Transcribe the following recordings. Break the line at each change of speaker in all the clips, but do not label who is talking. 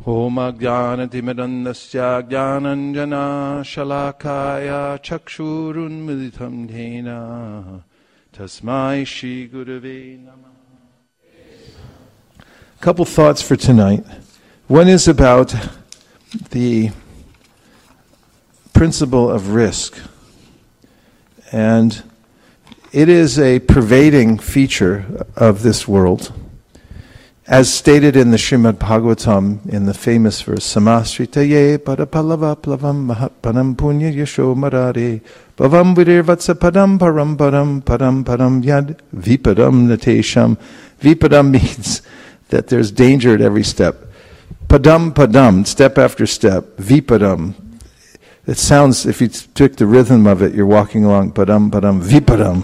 Om Ajnanatimirandasya Jnananjana Shalakaya Chakshurunmilitam Dhena Tasmai Shri Gurave Namah. Couple thoughts for tonight. One is about the principle of risk. And it is a pervading feature of this world. As stated in the Srimad Bhagavatam, in the famous verse, Samasritaye padapalava plavam mahatpanam punya yasho marare bhavam virirvatsa padam param param param param yad vipadam natesham. Vipadam means that there's danger at every step. Padam padam, step after step. Vipadam. It sounds, if you took the rhythm of it, you're walking along, padam padam, vipadam.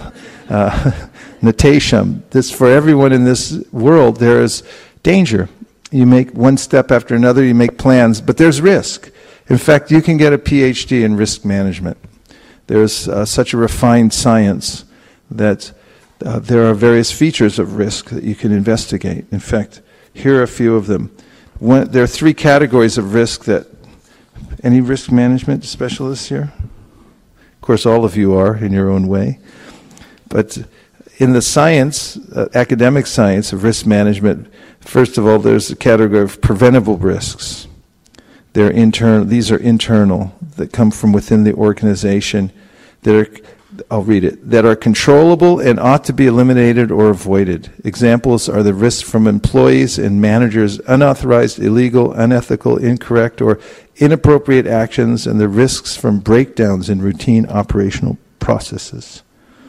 Natesham. This, for everyone in this world, there is danger. You make one step after another, you make plans, but there's risk. In fact, you can get a PhD in risk management. There's such a refined science that there are various features of risk that you can investigate. In fact, here are a few of them. There are three categories of risk that... Any risk management specialists here? Of course, all of you are in your own way. But in the science, academic science of risk management, first of all, there's the category of preventable risks. They're internal. These are internal, that come from within the organization. I'll read it. That are controllable and ought to be eliminated or avoided. Examples are the risks from employees and managers' unauthorized, illegal, unethical, incorrect, or inappropriate actions, and the risks from breakdowns in routine operational processes.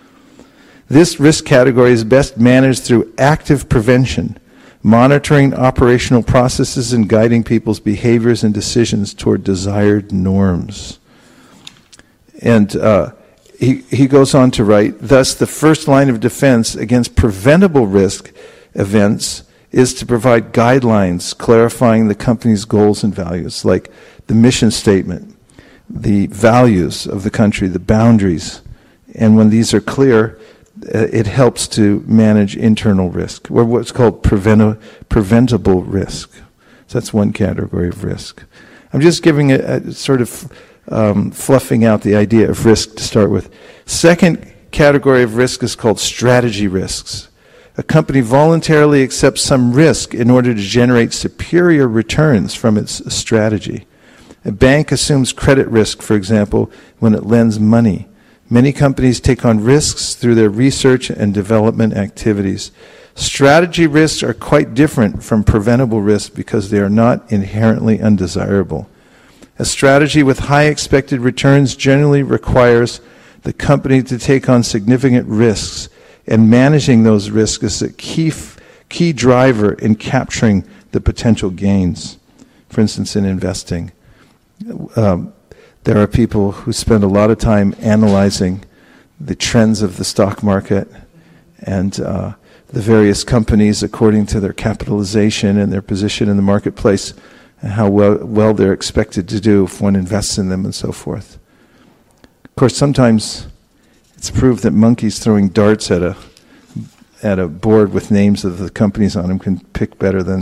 This risk category is best managed through active prevention, monitoring operational processes and guiding people's behaviors and decisions toward desired norms. And he goes on to write, thus the first line of defense against preventable risk events is to provide guidelines clarifying the company's goals and values, like the mission statement, the values of the country, the boundaries. And when these are clear, it helps to manage internal risk, or what's called preventable risk. So that's one category of risk. I'm just giving a sort of fluffing out the idea of risk to start with. Second category of risk is called strategy risks. A company voluntarily accepts some risk in order to generate superior returns from its strategy. A bank assumes credit risk, for example, when it lends money. Many companies take on risks through their research and development activities. Strategy risks are quite different from preventable risks because they are not inherently undesirable. A strategy with high expected returns generally requires the company to take on significant risks, and managing those risks is a key driver in capturing the potential gains. For instance, in investing, there are people who spend a lot of time analyzing the trends of the stock market and the various companies according to their capitalization and their position in the marketplace, and how well they're expected to do if one invests in them and so forth. Of course, sometimes it's proved that monkeys throwing darts at a board with names of the companies on them can pick better than...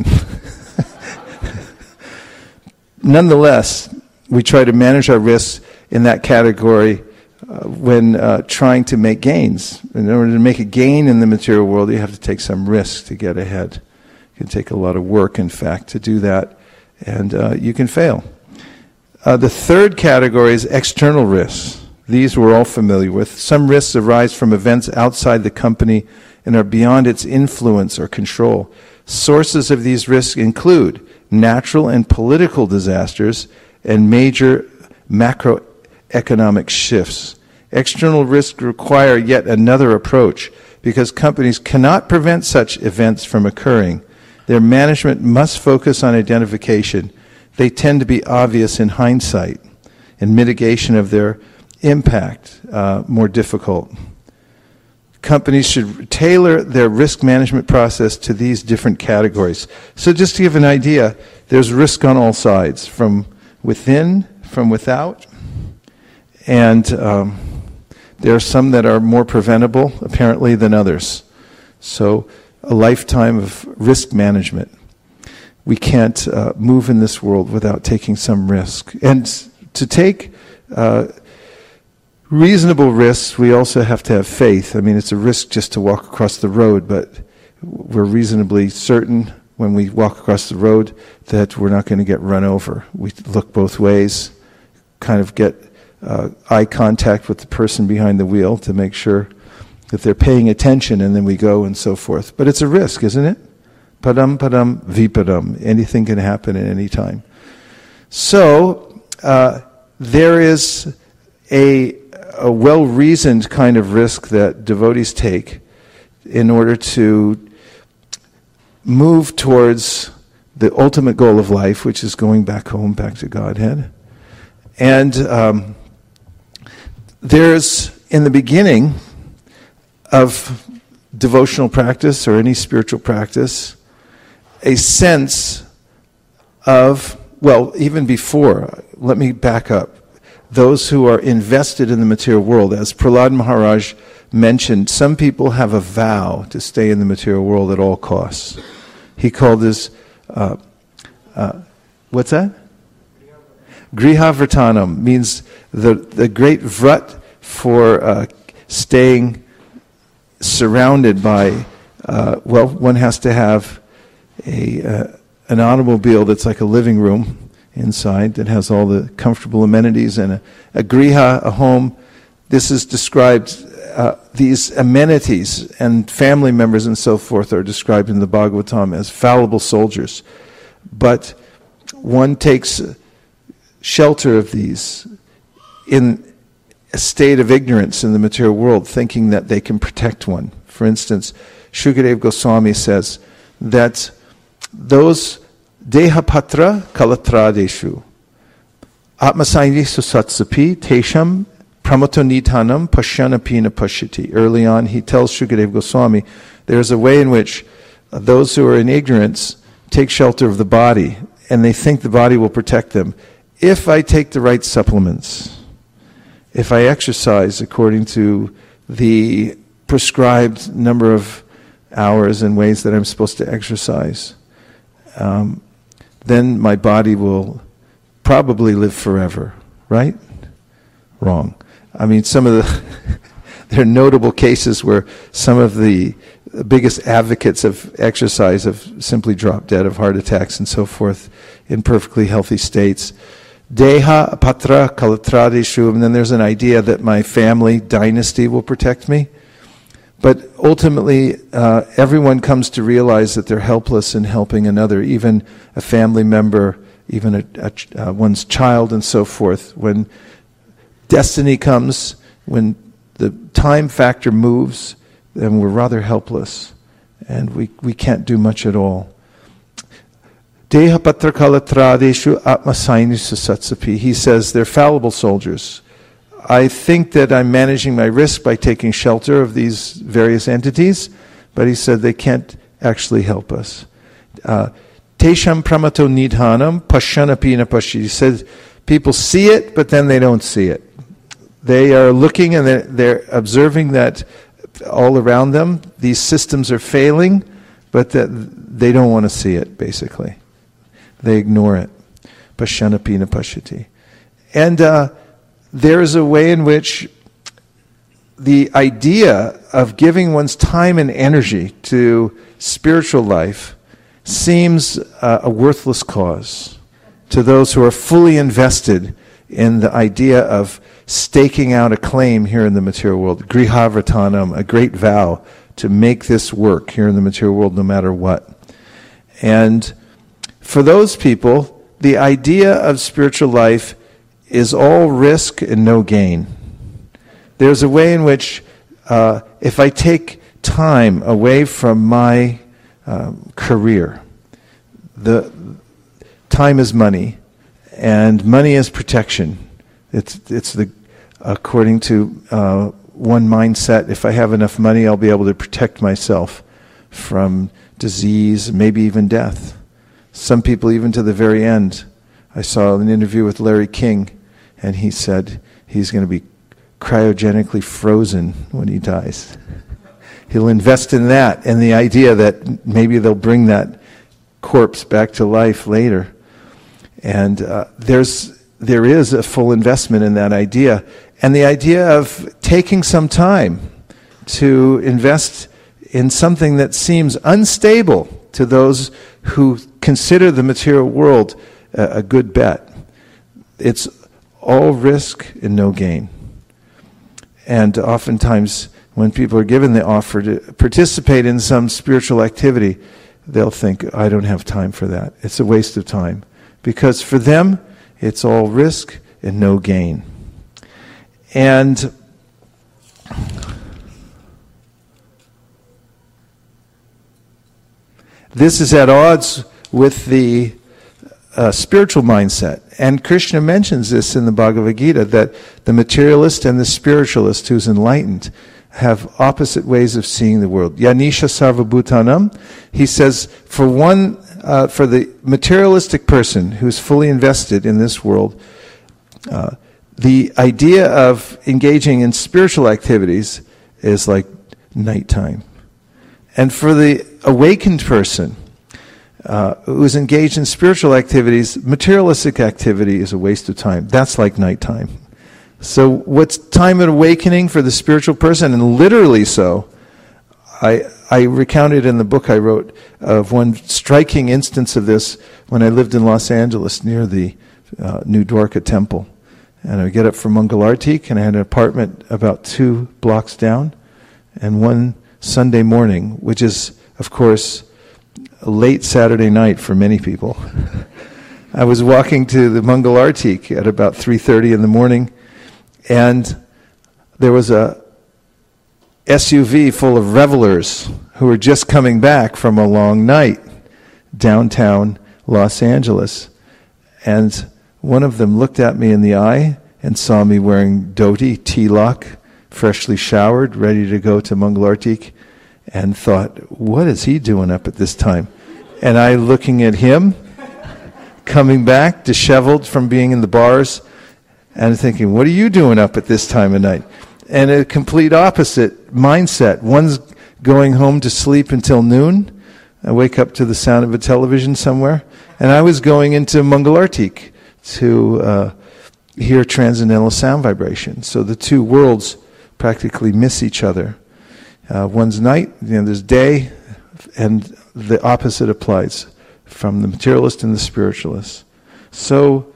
Nonetheless, we try to manage our risks in that category when trying to make gains. In order to make a gain in the material world, you have to take some risk to get ahead. It can take a lot of work, in fact, to do that, and you can fail. The third category is external risks. These we're all familiar with. Some risks arise from events outside the company and are beyond its influence or control. Sources of these risks include natural and political disasters and major macroeconomic shifts. External risks require yet another approach because companies cannot prevent such events from occurring. Their management must focus on identification. They tend to be obvious in hindsight, and mitigation of their impact more difficult. Companies should tailor their risk management process to these different categories. So just to give an idea, there's risk on all sides, from within, from without, and there are some that are more preventable, apparently, than others. So a lifetime of risk management. we can't move in this world without taking some risk. And to take reasonable risks, we also have to have faith. I mean, it's a risk just to walk across the road, but we're reasonably certain when we walk across the road that we're not going to get run over. We look both ways, kind of get eye contact with the person behind the wheel to make sure that they're paying attention, and then we go and so forth. But it's a risk, isn't it? Padam padam vipadam. Anything can happen at any time. So there is a well-reasoned kind of risk that devotees take in order to move towards the ultimate goal of life, which is going back home, back to Godhead. And there's, in the beginning of devotional practice or any spiritual practice, a sense of, well, even before, let me back up. Those who are invested in the material world, as Prahlad Maharaj mentioned, some people have a vow to stay in the material world at all costs. He called this, what's that? Grihavartanam, means the great vrat for staying surrounded by, one has to have an automobile that's like a living room inside that has all the comfortable amenities, and a griha, a home. This is described, these amenities and family members and so forth are described in the Bhagavatam as fallible soldiers. But one takes shelter of these in a state of ignorance in the material world, thinking that they can protect one. For instance, Shukadeva Goswami says that those Dehapatra kalatradeshu Atmasayni susatsapi tesham pramatonitanam pashyanapina pashyati. Early on, he tells Shukadeva Goswami, there's a way in which those who are in ignorance take shelter of the body, and they think the body will protect them. If I take the right supplements, if I exercise according to the prescribed number of hours and ways that I'm supposed to exercise, then my body will probably live forever, right? Wrong. I mean, some of there are notable cases where some of the biggest advocates of exercise have simply dropped dead of heart attacks and so forth in perfectly healthy states. Deha patra kalatradeshu, and then there's an idea that my family dynasty will protect me. But ultimately, everyone comes to realize that they're helpless in helping another, even a family member, even one's child and so forth. When destiny comes, when the time factor moves, then we're rather helpless, and we can't do much at all. Deha patra kalatradeshu atmasayni susatsapi. He says they're fallible soldiers. I think that I'm managing my risk by taking shelter of these various entities, but he said they can't actually help us. Tesham pramato nidhanam pashyanapina pashi. He said people see it, but then they don't see it. They are looking and they're observing that all around them these systems are failing, but that they don't want to see it, basically. They ignore it. Pashyanapina pashyati. And there is a way in which the idea of giving one's time and energy to spiritual life seems a worthless cause to those who are fully invested in the idea of staking out a claim here in the material world. Grihavartanam, a great vow to make this work here in the material world no matter what. And for those people, the idea of spiritual life is all risk and no gain. There's a way in which if I take time away from my career, the time is money, and money is protection. It's the according to one mindset. If I have enough money, I'll be able to protect myself from disease, maybe even death. Some people, even to the very end. I saw an interview with Larry King, and he said he's going to be cryogenically frozen when he dies. He'll invest in that, and the idea that maybe they'll bring that corpse back to life later. And there is a full investment in that idea. And the idea of taking some time to invest in something that seems unstable to those who consider the material world a good bet. It's all risk and no gain. And oftentimes, when people are given the offer to participate in some spiritual activity, they'll think, I don't have time for that. It's a waste of time. Because for them, it's all risk and no gain. And this is at odds with the spiritual mindset. And Krishna mentions this in the Bhagavad Gita, that the materialist and the spiritualist who's enlightened have opposite ways of seeing the world. Yanisha sarvabhutanam, he says, for the materialistic person who's fully invested in this world, the idea of engaging in spiritual activities is like nighttime. And for the awakened person who's engaged in spiritual activities, materialistic activity is a waste of time. That's like nighttime. So what's time of awakening for the spiritual person? And literally so. I recounted in the book I wrote of one striking instance of this when I lived in Los Angeles near the New Dwarka Temple. And I would get up for Mangalartik, and I had an apartment about 2 blocks down. And one Sunday morning, which is, of course, a late Saturday night for many people, I was walking to the Mangalartik at about 3:30 in the morning, and there was a SUV full of revelers who were just coming back from a long night downtown Los Angeles. And one of them looked at me in the eye and saw me wearing dhoti, tilak, freshly showered, ready to go to Mangalartik, and thought, what is he doing up at this time? And I looking at him, coming back, disheveled from being in the bars, and thinking, what are you doing up at this time of night? And a complete opposite mindset. One's going home to sleep until noon. I wake up to the sound of a television somewhere. And I was going into Mangalartik to hear transcendental sound vibration. So the two worlds practically miss each other. One's night, there's day, and the opposite applies from the materialist and the spiritualist. So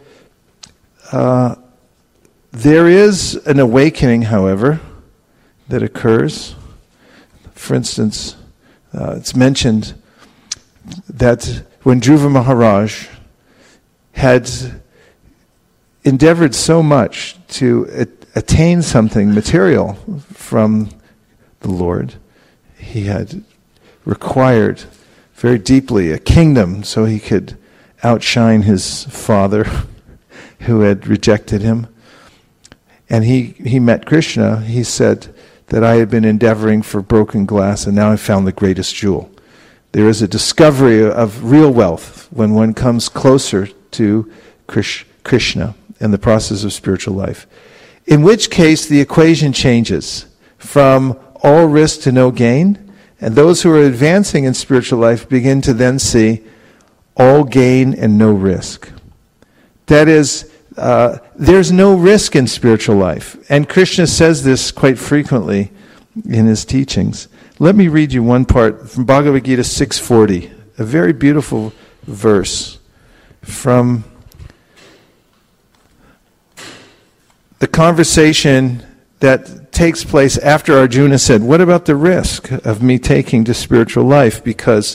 there is an awakening, however, that occurs. For instance, it's mentioned that when Dhruva Maharaj had endeavored so much to attain something material from the Lord, he had required very deeply a kingdom so he could outshine his father who had rejected him. And he met Krishna. He said that I had been endeavoring for broken glass, and now I found the greatest jewel. There is a discovery of real wealth when one comes closer to Krishna and the process of spiritual life. In which case the equation changes from all risk to no gain, and those who are advancing in spiritual life begin to then see all gain and no risk. That is, there's no risk in spiritual life. And Krishna says this quite frequently in his teachings. Let me read you one part from Bhagavad Gita 6:40, a very beautiful verse from the conversation that takes place after Arjuna said, what about the risk of me taking to spiritual life? Because,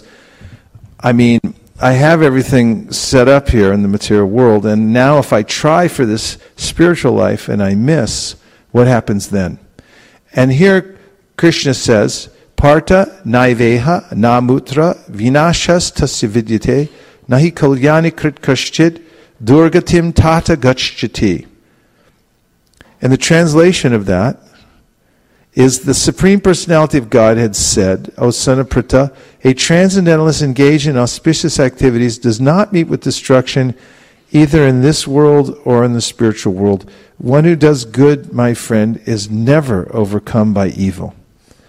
I have everything set up here in the material world, and now if I try for this spiritual life and I miss, what happens then? And here Krishna says, Partha naiveha namutra vinashas tasya vidyate nahi kalyani krit kaschid durgatim tata gacchati. And the translation of that is the Supreme Personality of Godhead said, O son of Pritha, a transcendentalist engaged in auspicious activities does not meet with destruction either in this world or in the spiritual world. One who does good, my friend, is never overcome by evil.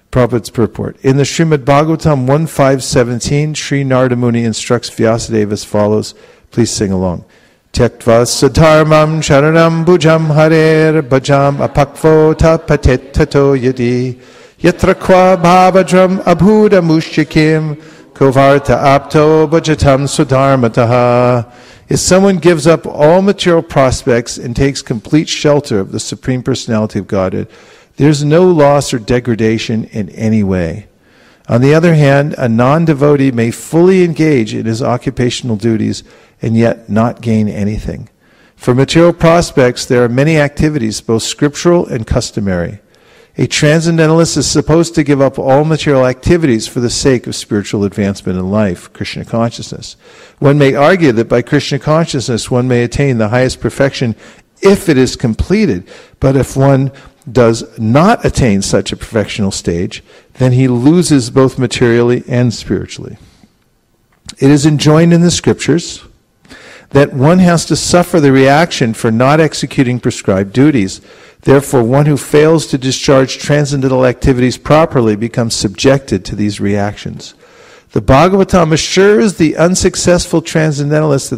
Prabhupada's purport. In the Srimad Bhagavatam 1.5.17, Sri Narada Muni instructs Vyasadeva as follows. Please sing along. Tyaktva sadharmam sharanam bhujam harer bhajam apakvo tapatet tato yadi yatra kwa bhavadram abhuda mushyakim kovarta apto bhajatam sudharmataha. If someone gives up all material prospects and takes complete shelter of the Supreme Personality of Godhead, there's no loss or degradation in any way. On the other hand, a non-devotee may fully engage in his occupational duties and yet not gain anything. For material prospects, there are many activities, both scriptural and customary. A transcendentalist is supposed to give up all material activities for the sake of spiritual advancement in life, Krishna consciousness. One may argue that by Krishna consciousness one may attain the highest perfection if it is completed, but if one does not attain such a perfectional stage, then he loses both materially and spiritually. It is enjoined in the scriptures that one has to suffer the reaction for not executing prescribed duties. Therefore, one who fails to discharge transcendental activities properly becomes subjected to these reactions. The Bhagavatam assures the unsuccessful transcendentalists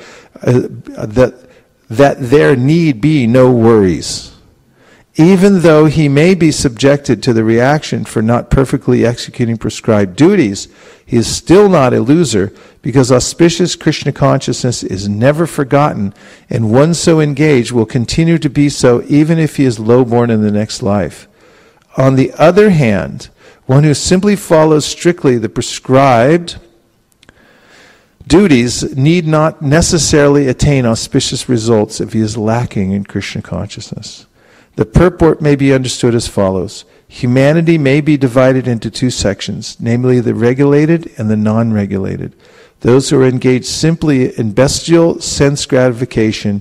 that there need be no worries. Even though he may be subjected to the reaction for not perfectly executing prescribed duties, he is still not a loser, because auspicious Krishna consciousness is never forgotten, and one so engaged will continue to be so even if he is low-born in the next life. On the other hand, one who simply follows strictly the prescribed duties need not necessarily attain auspicious results if he is lacking in Krishna consciousness. The purport may be understood as follows. Humanity may be divided into two sections, namely the regulated and the non-regulated. Those who are engaged simply in bestial sense gratification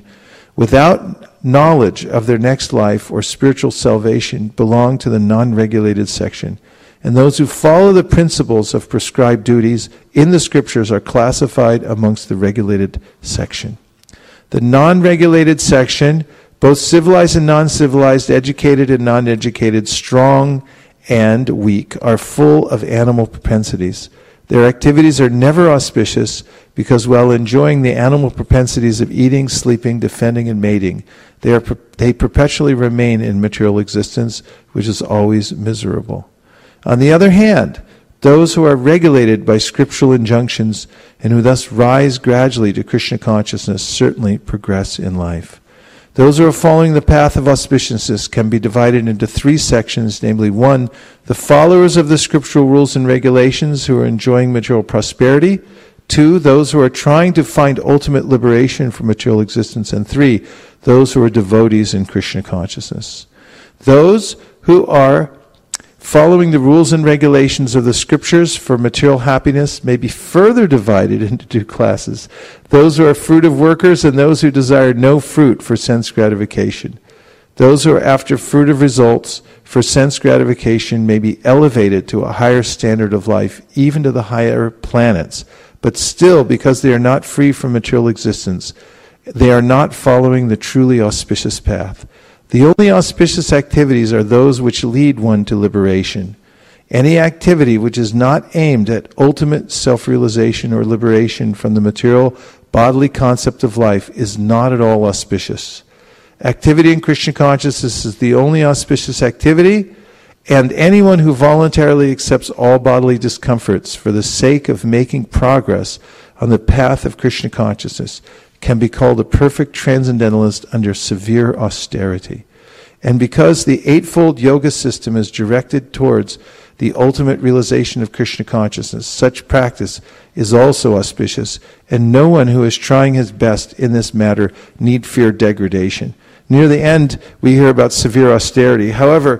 without knowledge of their next life or spiritual salvation belong to the non-regulated section. And those who follow the principles of prescribed duties in the scriptures are classified amongst the regulated section. The non-regulated section, both civilized and non-civilized, educated and non-educated, strong and weak, are full of animal propensities. Their activities are never auspicious because while enjoying the animal propensities of eating, sleeping, defending, and mating, they perpetually remain in material existence, which is always miserable. On the other hand, those who are regulated by scriptural injunctions and who thus rise gradually to Krishna consciousness certainly progress in life. Those who are following the path of auspiciousness can be divided into three sections, namely 1, the followers of the scriptural rules and regulations who are enjoying material prosperity, 2, those who are trying to find ultimate liberation from material existence, and 3, those who are devotees in Krishna consciousness. Those who are following the rules and regulations of the scriptures for material happiness may be further divided into two classes. Those who are fruitive workers and those who desire no fruit for sense gratification. Those who are after fruitive results for sense gratification may be elevated to a higher standard of life, even to the higher planets. But still, because they are not free from material existence, they are not following the truly auspicious path. The only auspicious activities are those which lead one to liberation. Any activity which is not aimed at ultimate self-realization or liberation from the material bodily concept of life is not at all auspicious. Activity in Krishna consciousness is the only auspicious activity, and anyone who voluntarily accepts all bodily discomforts for the sake of making progress on the path of Krishna consciousness can be called a perfect transcendentalist under severe austerity. And because the eightfold yoga system is directed towards the ultimate realization of Krishna consciousness, such practice is also auspicious, and no one who is trying his best in this matter need fear degradation. Near the end, we hear about severe austerity. However,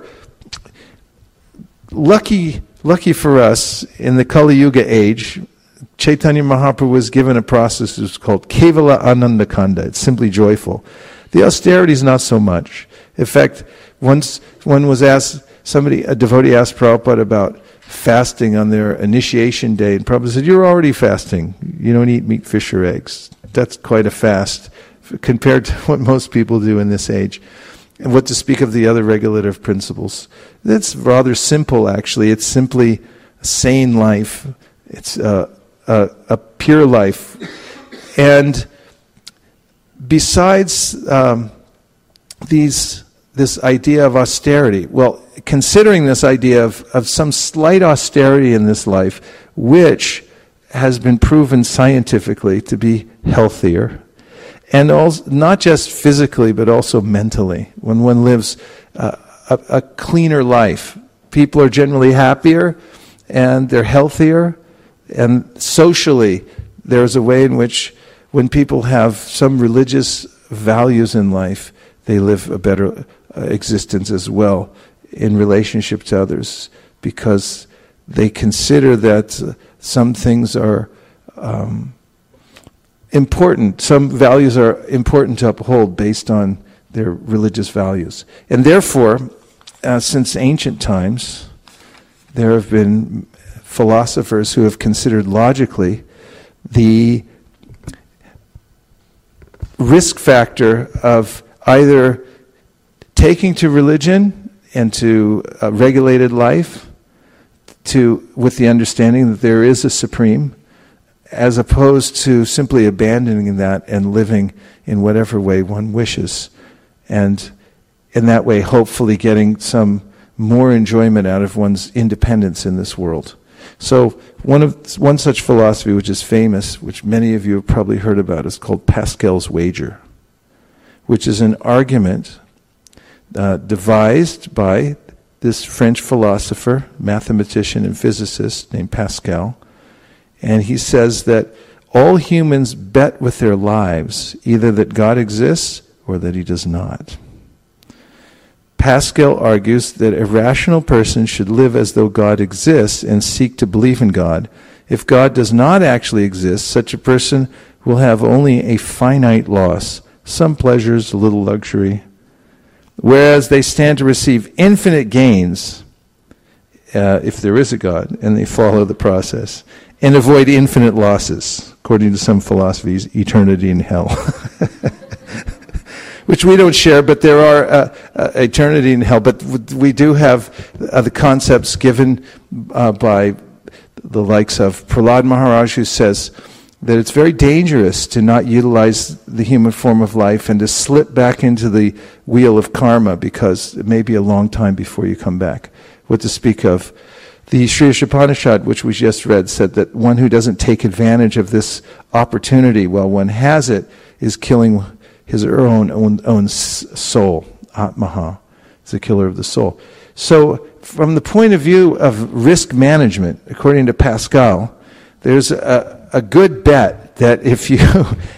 lucky for us, in the Kali Yuga age, Chaitanya Mahaprabhu was given a process that was called Kevala Ananda Kanda. It's simply joyful. The austerity is not so much. In fact, once one was asked, a devotee asked Prabhupada about fasting on their initiation day, and Prabhupada said, "You're already fasting. You don't eat meat, fish, or eggs." That's quite a fast compared to what most people do in this age. And what to speak of the other regulative principles? It's rather simple, actually. It's simply a sane life. It's a pure life. And besides this idea of austerity, well, considering this idea of some slight austerity in this life, which has been proven scientifically to be healthier, and also, not just physically, but also mentally. When one lives a cleaner life, people are generally happier, and they're healthier, and socially, there's a way in which when people have some religious values in life, they live a better existence as well in relationship to others, because they consider that some things are important. Some values are important to uphold based on their religious values. And therefore, since ancient times, there have been philosophers who have considered logically the risk factor of either taking to religion and to a regulated life with the understanding that there is a supreme, as opposed to simply abandoning that and living in whatever way one wishes, and in that way hopefully getting some more enjoyment out of one's independence in this world. So one such philosophy which is famous, which many of you have probably heard about, is called Pascal's wager, which is an argument devised by this French philosopher, mathematician and physicist named Pascal. And he says that all humans bet with their lives either that God exists or that he does not. Pascal argues that a rational person should live as though God exists and seek to believe in God. If God does not actually exist, such a person will have only a finite loss, some pleasures, a little luxury, whereas they stand to receive infinite gains if there is a God, and they follow the process, and avoid infinite losses, according to some philosophies, eternity in hell. Which we don't share, but there are eternity in hell. But we do have the concepts given by the likes of Prahlad Maharaj, who says that it's very dangerous to not utilize the human form of life and to slip back into the wheel of karma, because it may be a long time before you come back. What to speak of? The Sri Ishopanishad, which we just read, said that one who doesn't take advantage of this opportunity while one has it is killing his own soul. Atmaha is the killer of the soul. So from the point of view of risk management, according to Pascal, there's a good bet that if you,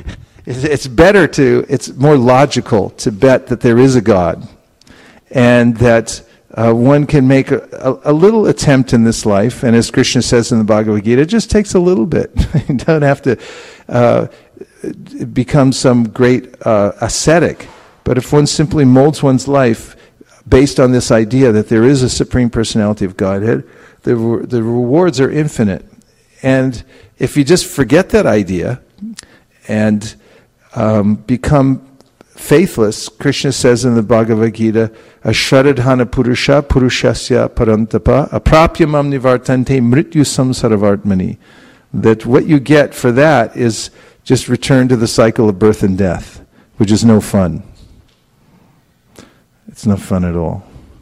it's more logical to bet that there is a God, and that one can make a little attempt in this life, and as Krishna says in the Bhagavad Gita, it just takes a little bit. You don't have to become some great ascetic, but if one simply molds one's life based on this idea that there is a Supreme Personality of Godhead, the rewards are infinite. And if you just forget that idea and become faithless, Krishna says in the Bhagavad Gita, Ashradhana Purusha Purushasya Parantapa Aprapya Mam Nivartante Mrityu Samsaravartmani. That what you get for that is just return to the cycle of birth and death, which is no fun. It's not fun at all.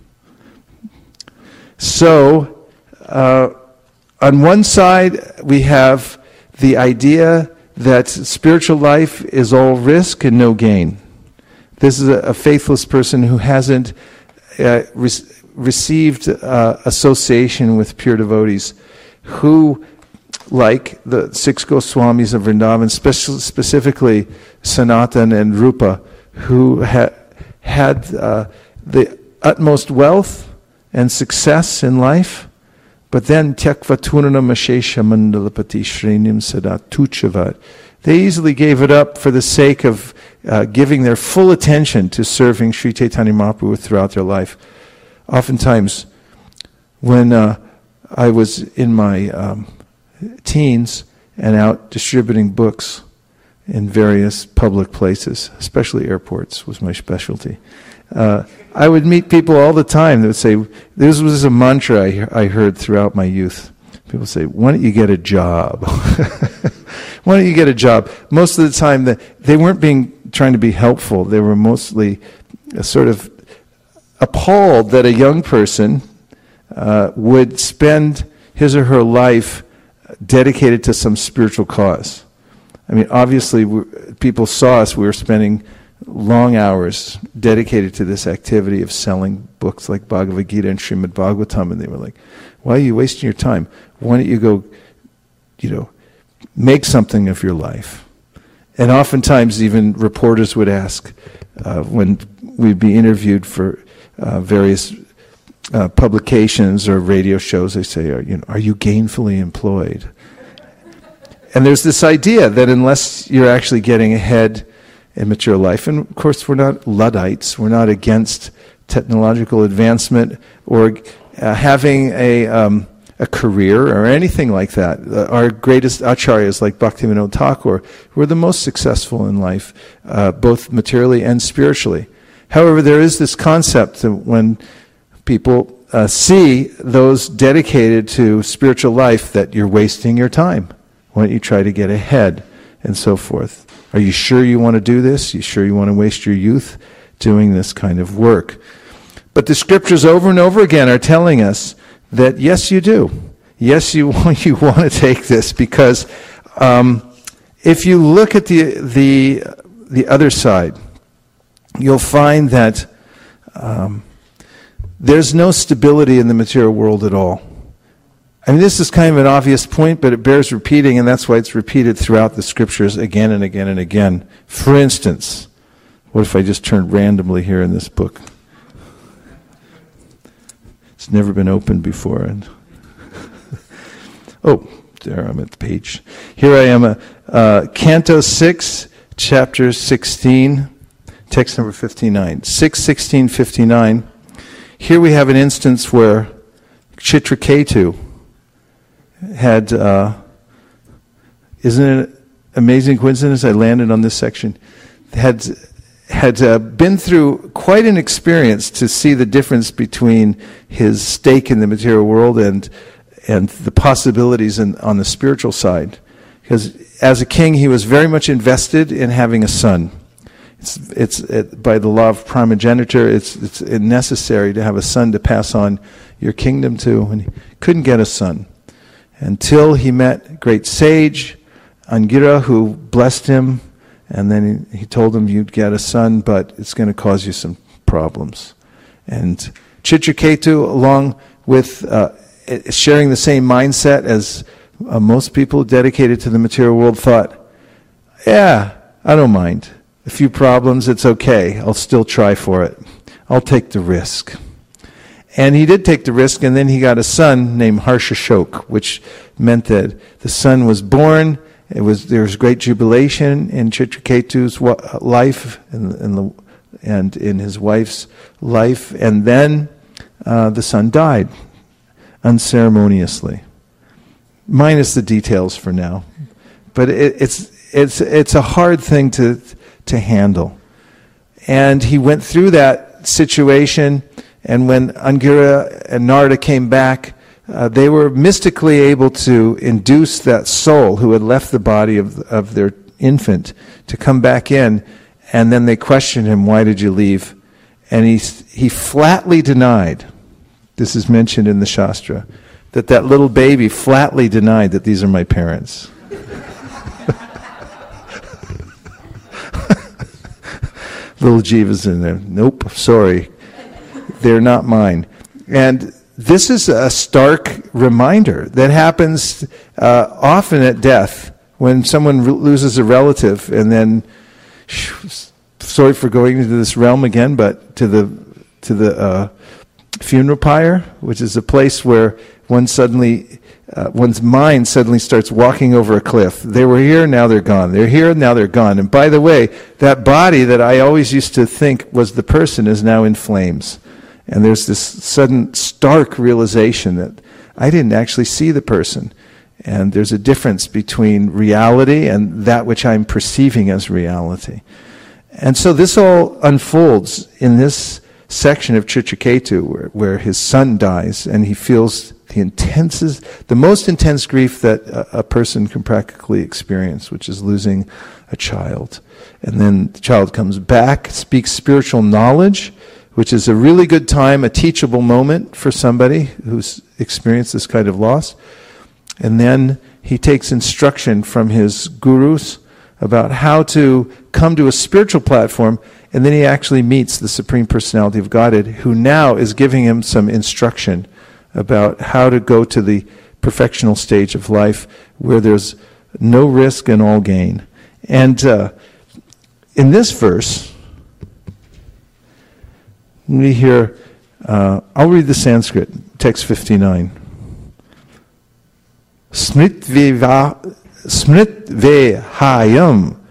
So, on one side, we have the idea that spiritual life is all risk and no gain. This is a faithless person who hasn't received association with pure devotees, who, like the 6 Goswamis of Vrindavan, specifically Sanatan and Rupa, who had the utmost wealth and success in life, but then Tyakva Tunanam Ashesha Mandalapati Shrenim Sada Tuchavat. They easily gave it up for the sake of giving their full attention to serving Sri Chaitanya Mahaprabhu throughout their life. Oftentimes, when I was in my teens and out distributing books in various public places, especially airports was my specialty. I would meet people all the time that would say, this was a mantra I heard throughout my youth. People say, why don't you get a job? Why don't you get a job? Most of the time, they weren't trying to be helpful. They were mostly sort of appalled that a young person would spend his or her life dedicated to some spiritual cause. I mean, obviously, people saw us. We were spending long hours dedicated to this activity of selling books like Bhagavad Gita and Srimad Bhagavatam, and they were like, why are you wasting your time? Why don't you go, make something of your life? And oftentimes even reporters would ask, when we'd be interviewed for various publications or radio shows, they say, are you gainfully employed? And there's this idea that unless you're actually getting ahead in material life, and of course we're not Luddites, we're not against technological advancement or having a career or anything like that. Our greatest acharyas like Bhaktivinoda Thakur were the most successful in life, both materially and spiritually. However, there is this concept that when people see those dedicated to spiritual life that you're wasting your time. Why don't you try to get ahead and so forth? Are you sure you want to do this? Are you sure you want to waste your youth doing this kind of work? But the scriptures over and over again are telling us that yes, you do. Yes, you want to take this, because if you look at the other side, you'll find that there's no stability in the material world at all. I mean, this is kind of an obvious point, but it bears repeating, and that's why it's repeated throughout the scriptures again and again and again. For instance, what if I just turned randomly here in this book? It's never been opened before. And oh, there, I'm at the page. Here I am, Canto 6, Chapter 16, text number 59. 6:16:59. Here we have an instance where Chitraketu had, isn't it an amazing coincidence I landed on this section, had been through quite an experience to see the difference between his stake in the material world and the possibilities on the spiritual side. Because as a king, he was very much invested in having a son. It's by the law of primogeniture, it's necessary to have a son to pass on your kingdom to, and he couldn't get a son until he met a great sage, Angira, who blessed him, and then he told him, you'd get a son, but it's going to cause you some problems. And Chitraketu, along with sharing the same mindset as most people dedicated to the material world, thought, yeah, I don't mind. A few problems, it's okay. I'll still try for it. I'll take the risk. And he did take the risk, and then he got a son named Harshashok, which meant that the son was born. There was great jubilation in Chitraketu's life and in his wife's life. And then the son died unceremoniously, minus the details for now. But it's a hard thing to handle. And he went through that situation, and when Angira and Narada came back, they were mystically able to induce that soul who had left the body of their infant to come back in, and then they questioned him, why did you leave? And he flatly denied, this is mentioned in the Shastra, that little baby flatly denied that these are my parents. Little Jiva's in there. Nope, sorry. They're not mine. And this is a stark reminder that happens often at death when someone loses a relative, and then, sorry for going into this realm again, but to the funeral pyre, which is a place where one's mind suddenly starts walking over a cliff. They were here, now they're gone. They're here, now they're gone. And by the way, that body that I always used to think was the person is now in flames. And there's this sudden stark realization that I didn't actually see the person. And there's a difference between reality and that which I'm perceiving as reality. And so this all unfolds in this section of Chitraketu where his son dies and he feels the most intense grief that a person can practically experience, which is losing a child. And then the child comes back, speaks spiritual knowledge, which is a really good time, a teachable moment for somebody who's experienced this kind of loss. And then he takes instruction from his gurus about how to come to a spiritual platform, and then he actually meets the Supreme Personality of Godhead, who now is giving him some instruction about how to go to the perfectional stage of life where there's no risk and all gain. And in this verse, we hear, I'll read the Sanskrit, text 59. Smritvehayam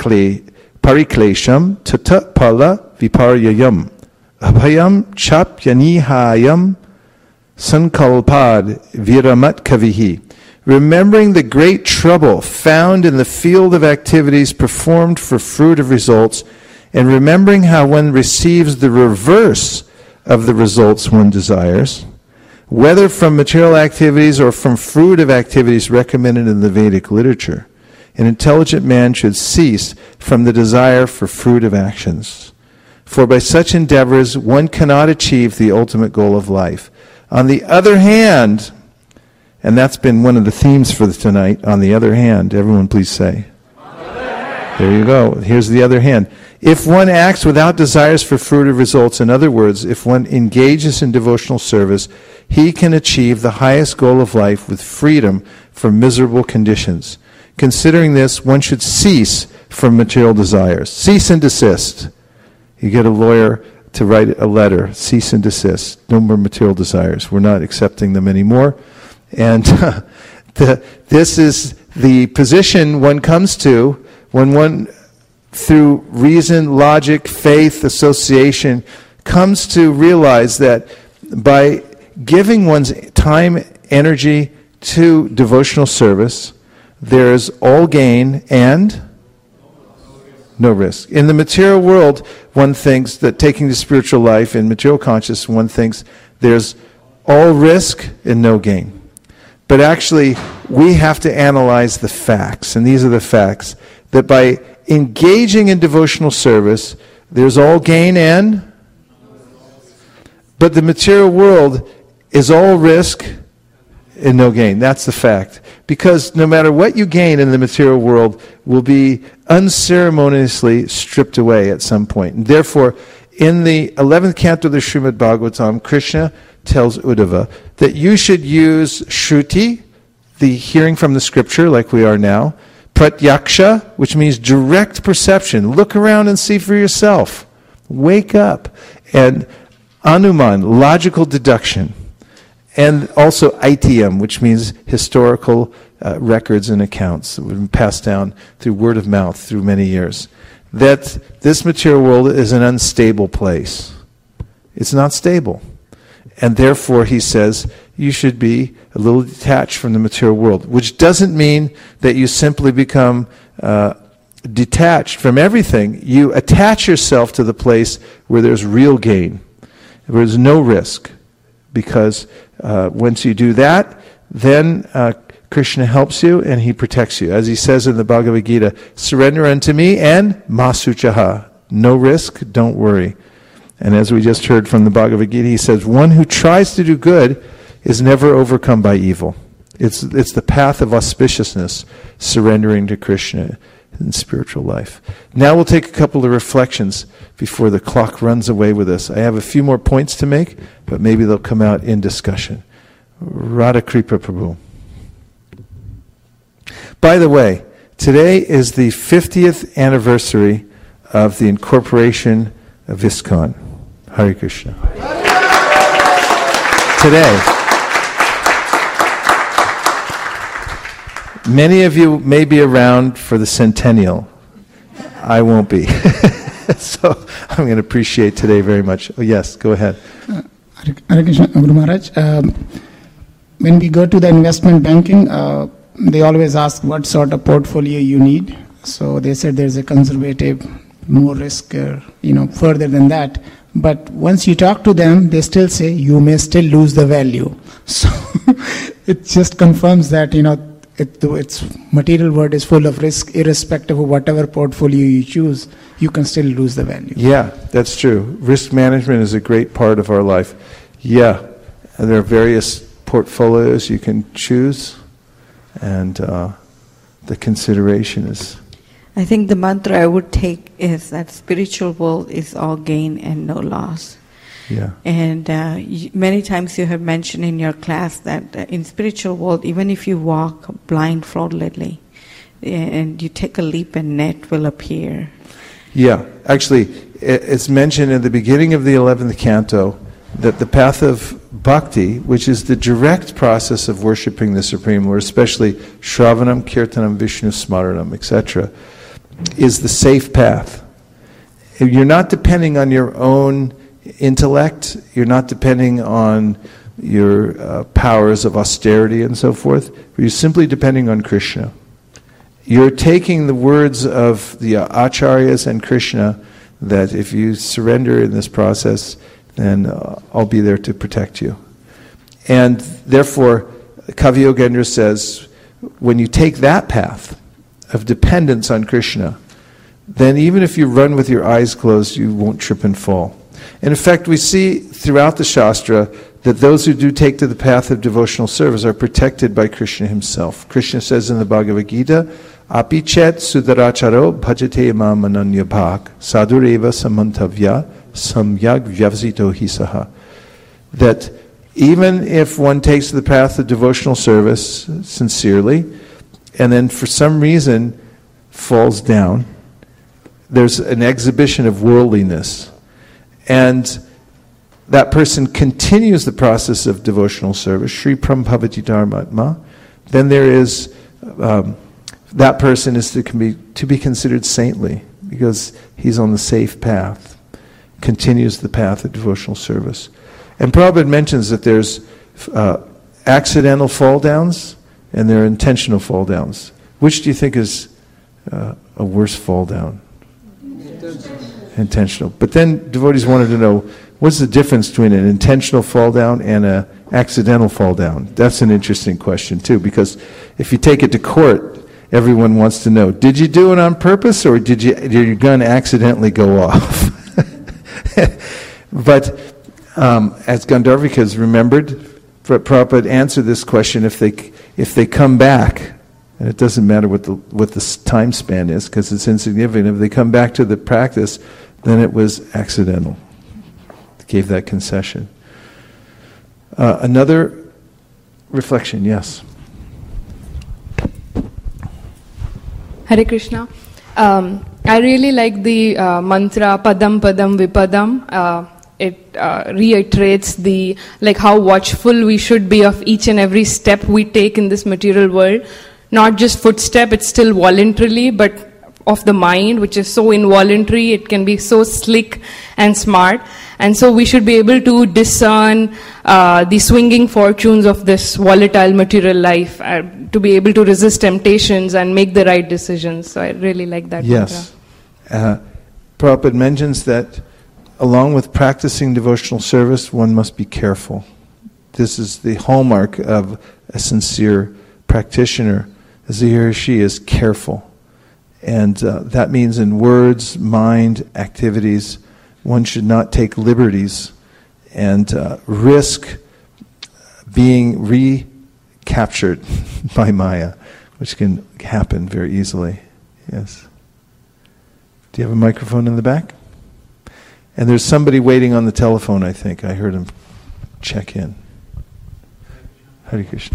pariklesham tata pala viparyayam abhayam chapyanihayam sankalpad viramat kavihi. Remembering the great trouble found in the field of activities performed for fruit of results, and remembering how one receives the reverse of the results one desires, whether from material activities or from fruit of activities recommended in the Vedic literature, an intelligent man should cease from the desire for fruit of actions. For by such endeavors one cannot achieve the ultimate goal of life. On the other hand, and that's been one of the themes for tonight, on the other hand, everyone please say. There you go. Here's the other hand. If one acts without desires for fruit or results, in other words, if one engages in devotional service, he can achieve the highest goal of life with freedom from miserable conditions. Considering this, one should cease from material desires. Cease and desist. You get a lawyer to write a letter, cease and desist. No more material desires. We're not accepting them anymore. And this is the position one comes to when one, through reason, logic, faith, association, comes to realize that by giving one's time, energy to devotional service, there is all gain and no risk. In the material world, one thinks that taking the spiritual life, in material consciousness, one thinks there's all risk and no gain. But actually, we have to analyze the facts, and these are the facts, that by engaging in devotional service, there's all gain and... But the material world is all risk and no gain. That's the fact. Because no matter what you gain in the material world will be unceremoniously stripped away at some point. And therefore, in the 11th canto of the Srimad Bhagavatam, Krishna tells Uddhava that you should use Shruti, the hearing from the scripture like we are now, Pratyaksha, which means direct perception. Look around and see for yourself. Wake up. And Anuman, logical deduction. And also Aitiyam, which means historical records and accounts that have been passed down through word of mouth through many years. That this material world is an unstable place. It's not stable. And therefore, he says, you should be a little detached from the material world, which doesn't mean that you simply become detached from everything. You attach yourself to the place where there's real gain, where there's no risk. Because once you do that, then Krishna helps you and he protects you. As he says in the Bhagavad Gita, surrender unto me and masuchaha. No risk, don't worry. And as we just heard from the Bhagavad Gita, he says, one who tries to do good is never overcome by evil. It's the path of auspiciousness, surrendering to Krishna in spiritual life. Now we'll take a couple of reflections before the clock runs away with us. I have a few more points to make, but maybe they'll come out in discussion. Radha Kripa Prabhu. By the way, today is the 50th anniversary of the incorporation of ISKCON. Hare Krishna. Today. Many of you may be around for the centennial. I won't be. So I'm going to appreciate today very much. Oh, yes, go ahead.
Hare Krishna, Guru Maharaj. When we go to the investment banking, they always ask what sort of portfolio you need. So they said there's a conservative more risk, further than that. But once you talk to them, they still say you may still lose the value. So it just confirms that its material world is full of risk, irrespective of whatever portfolio you choose. You can still lose the value.
Yeah, that's true. Risk management is a great part of our life. Yeah, there are various portfolios you can choose, and the consideration is...
I think the mantra I would take is that spiritual world is all gain and no loss.
Yeah.
And many times you have mentioned in your class that in spiritual world, even if you walk blindfoldedly and you take a leap, a net will appear.
Yeah, actually, it's mentioned in the beginning of the 11th canto that the path of bhakti, which is the direct process of worshipping the Supreme Lord, especially Shravanam, Kirtanam, Vishnu Smaranam, etc., is the safe path. You're not depending on your own intellect, you're not depending on your powers of austerity and so forth, but you're simply depending on Krishna. You're taking the words of the acharyas and Krishna that if you surrender in this process, then I'll be there to protect you. And therefore, Kavi Yogendra says, when you take that path of dependence on Krishna, then even if you run with your eyes closed, you won't trip and fall. And in fact, we see throughout the Shastra that those who do take to the path of devotional service are protected by Krishna himself. Krishna says in the Bhagavad Gita, Api chet sudaracharo bhajate imam ananya bhak sadureva samantavya samyag vyavasito hisaha. That even if one takes the path of devotional service sincerely, and then for some reason falls down, there's an exhibition of worldliness, and that person continues the process of devotional service, Shri Prambhavati Dharmatma, then there is, that person is to be considered saintly, because he's on the safe path, continues the path of devotional service. And Prabhupada mentions that there's accidental fall downs and there are intentional fall downs. Which do you think is a worse fall down? Intentional. But then devotees wanted to know, what's the difference between an intentional fall down and an accidental fall down? That's an interesting question too, because if you take it to court, everyone wants to know, did you do it on purpose or did your gun accidentally go off? But as Gandharvikas remembered, Prabhupada answered this question, if they come back, and it doesn't matter what the time span is because it's insignificant, if they come back to the practice, then it was accidental. Gave that concession. Another reflection, yes.
Hare Krishna. I really like the mantra Padam Padam Vipadam. It reiterates how watchful we should be of each and every step we take in this material world. Not just footstep, it's still voluntarily, but of the mind, which is so involuntary, it can be so slick and smart. And so we should be able to discern the swinging fortunes of this volatile material life, to be able to resist temptations and make the right decisions. So I really like that.
Yes. Prabhupada mentions that along with practicing devotional service, one must be careful. This is the hallmark of a sincere practitioner, as he or she is careful. And that means in words, mind, activities, one should not take liberties and risk being recaptured by Maya, which can happen very easily. Yes. Do you have a microphone in the back? And there's somebody waiting on the telephone, I think. I heard him check in. Hare Krishna.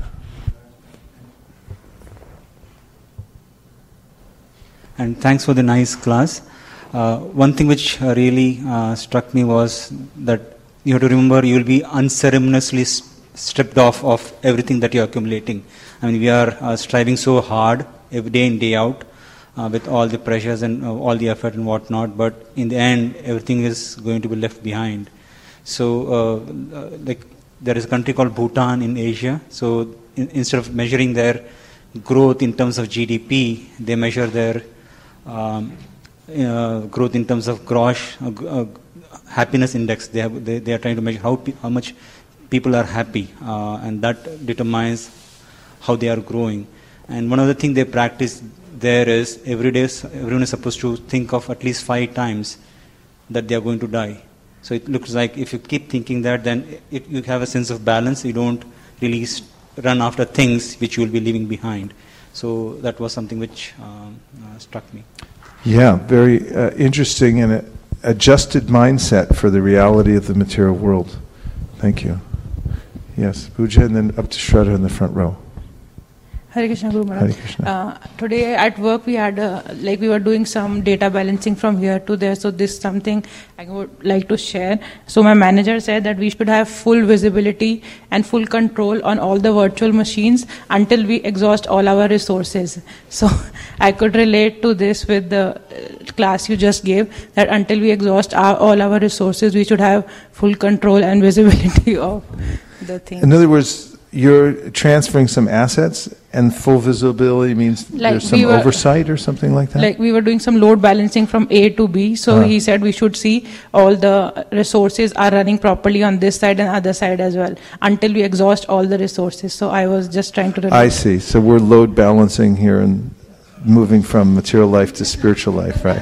And thanks for the nice class. One thing which really struck me was that you have to remember you will be unceremoniously stripped off of everything that you are accumulating. I mean, we are striving so hard every day in, day out with all the pressures and all the effort and whatnot, but in the end, everything is going to be left behind. So, there is a country called Bhutan in Asia. So, instead of measuring their growth in terms of GDP, they measure their growth in terms of gross happiness index. They are trying to measure how much people are happy, and that determines how they are growing. And one of the things they practice there is every day everyone is supposed to think of at least 5 times that they are going to die. So it looks like if you keep thinking that, then you have a sense of balance. You don't really run after things which you will be leaving behind. So that was something which struck me.
Yeah, very interesting and adjusted mindset for the reality of the material world. Thank you. Yes, Pooja, and then up to Shraddha in the front row.
Hare Krishna, Guru Maharaj.
Hare Krishna.
Today at work we had we were doing some data balancing from here to there. So this is something I would like to share. So my manager said that we should have full visibility and full control on all the virtual machines until we exhaust all our resources. So I could relate to this with the class you just gave, that until we exhaust all our resources, we should have full control and visibility of the things.
In other words, you're transferring some assets, and full visibility means there's some oversight or something like that?
Like we were doing some load balancing from A to B, so he said we should see all the resources are running properly on this side and other side as well, until we exhaust all the resources. So I was just trying to relate.
I see. So we're load balancing here and moving from material life to spiritual life, right?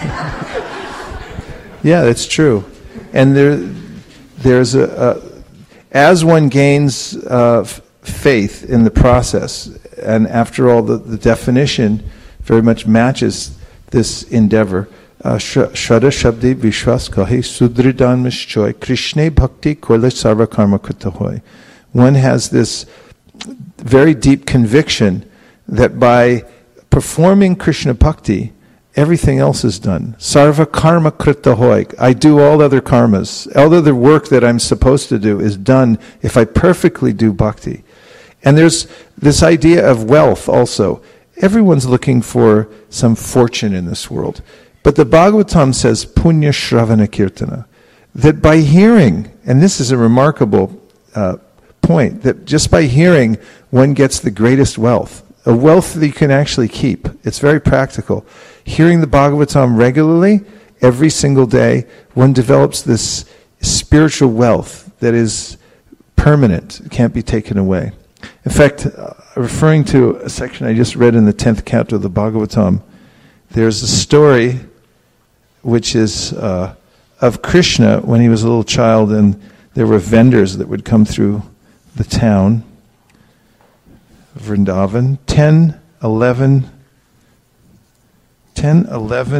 Yeah, that's true. And there's as one gains faith in the process, and after all, the definition very much matches this endeavor. Shraddha Shabdi Vishwas Kahi Sudridan Mishchoy Krishna Bhakti Kola Sarva Karma Krita Hoy. One has this very deep conviction that by performing Krishna Bhakti, everything else is done. Sarva karma krita hoy. I do all other karmas. All other work that I'm supposed to do is done if I perfectly do bhakti. And there's this idea of wealth also. Everyone's looking for some fortune in this world. But the Bhagavatam says, punya shravana kirtana. That by hearing, and this is a remarkable point, that just by hearing, one gets the greatest wealth. A wealth that you can actually keep. It's very practical. Hearing the Bhagavatam regularly, every single day, one develops this spiritual wealth that is permanent. It can't be taken away. In fact, referring to a section I just read in the 10th canto of the Bhagavatam, there's a story which is of Krishna when he was a little child, and there were vendors that would come through the town, Vrindavan, 10, 11, 10.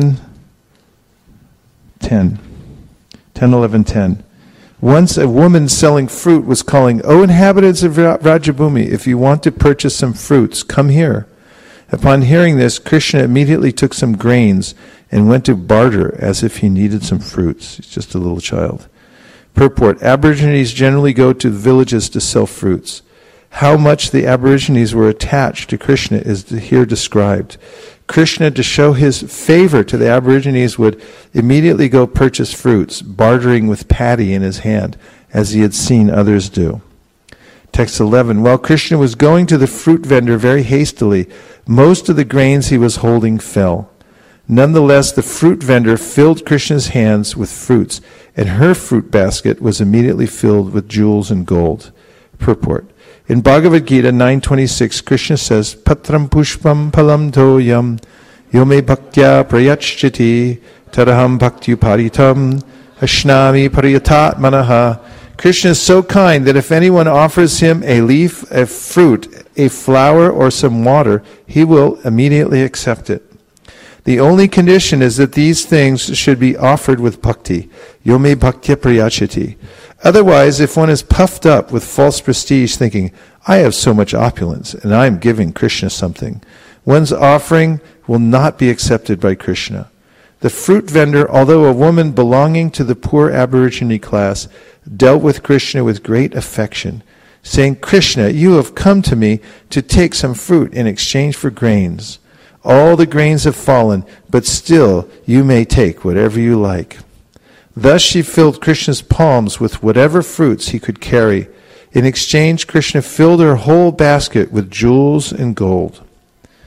Once a woman selling fruit was calling, "O inhabitants of Rajabhumi, if you want to purchase some fruits, come here." Upon hearing this, Krishna immediately took some grains and went to barter as if he needed some fruits. He's just a little child. Purport: Aborigines generally go to villages to sell fruits. How much the Aborigines were attached to Krishna is here described. Krishna, to show his favor to the Aborigines, would immediately go purchase fruits, bartering with paddy in his hand, as he had seen others do. Text 11. While Krishna was going to the fruit vendor very hastily, most of the grains he was holding fell. Nonetheless, the fruit vendor filled Krishna's hands with fruits, and her fruit basket was immediately filled with jewels and gold. Purport. In Bhagavad Gita 9:26, Krishna says, Patram pushpam palam toyam yome bhaktya prayachchiti taraham bhaktuparitam ashnami pariyatatmanaha. Krishna is so kind that if anyone offers him a leaf, a fruit, a flower, or some water, he will immediately accept it. The only condition is that these things should be offered with bhakti. Yome bhaktya prayachchiti. Otherwise, if one is puffed up with false prestige, thinking, I have so much opulence, and I am giving Krishna something, one's offering will not be accepted by Krishna. The fruit vendor, although a woman belonging to the poor Aborigine class, dealt with Krishna with great affection, saying, Krishna, you have come to me to take some fruit in exchange for grains. All the grains have fallen, but still you may take whatever you like. Thus she filled Krishna's palms with whatever fruits he could carry. In exchange, Krishna filled her whole basket with jewels and gold.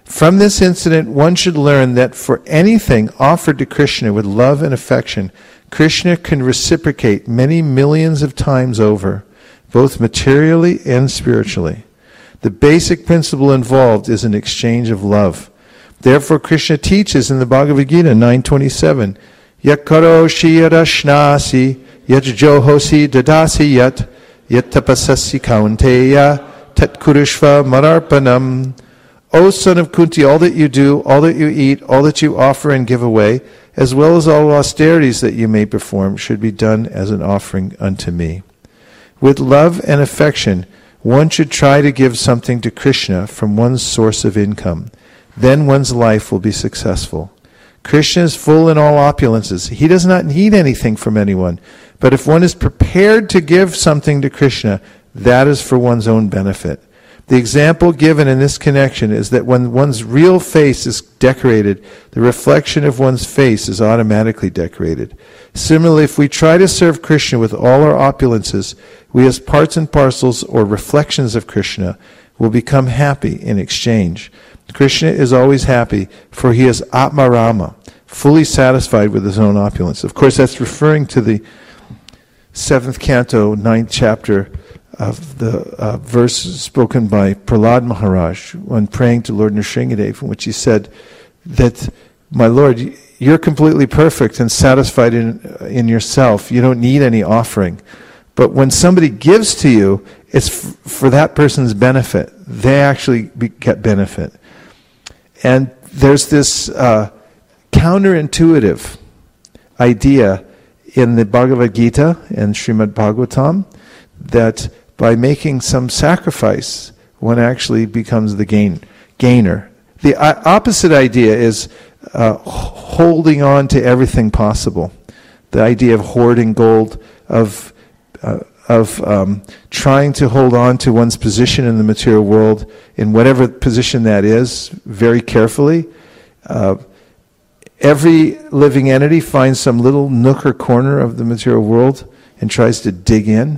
From this incident, one should learn that for anything offered to Krishna with love and affection, Krishna can reciprocate many millions of times over, both materially and spiritually. The basic principle involved is an exchange of love. Therefore, Krishna teaches in the Bhagavad Gita 9:27, Yat karoshi yadashnasi, yat johosi dadasi yat tapasasi kaunteya, tat kurushva mararpanam. O son of Kunti, all that you do, all that you eat, all that you offer and give away, as well as all austerities that you may perform, should be done as an offering unto me. With love and affection, one should try to give something to Krishna from one's source of income. Then one's life will be successful. Krishna is full in all opulences. He does not need anything from anyone. But if one is prepared to give something to Krishna, that is for one's own benefit. The example given in this connection is that when one's real face is decorated, the reflection of one's face is automatically decorated. Similarly, if we try to serve Krishna with all our opulences, we as parts and parcels or reflections of Krishna will become happy in exchange. Krishna is always happy, for he is Atmarama, fully satisfied with his own opulence. Of course, that's referring to the 7th canto, 9th chapter of the verse spoken by Prahlad Maharaj when praying to Lord Nrsingadev, in which he said that, my Lord, you're completely perfect and satisfied in yourself. You don't need any offering. But when somebody gives to you, it's for that person's benefit. They actually get benefit. And there's this counterintuitive idea in the Bhagavad Gita and Srimad Bhagavatam that by making some sacrifice, one actually becomes the gainer. The opposite idea is holding on to everything possible. The idea of hoarding gold, of trying to hold on to one's position in the material world, in whatever position that is, very carefully. Every living entity finds some little nook or corner of the material world and tries to dig in.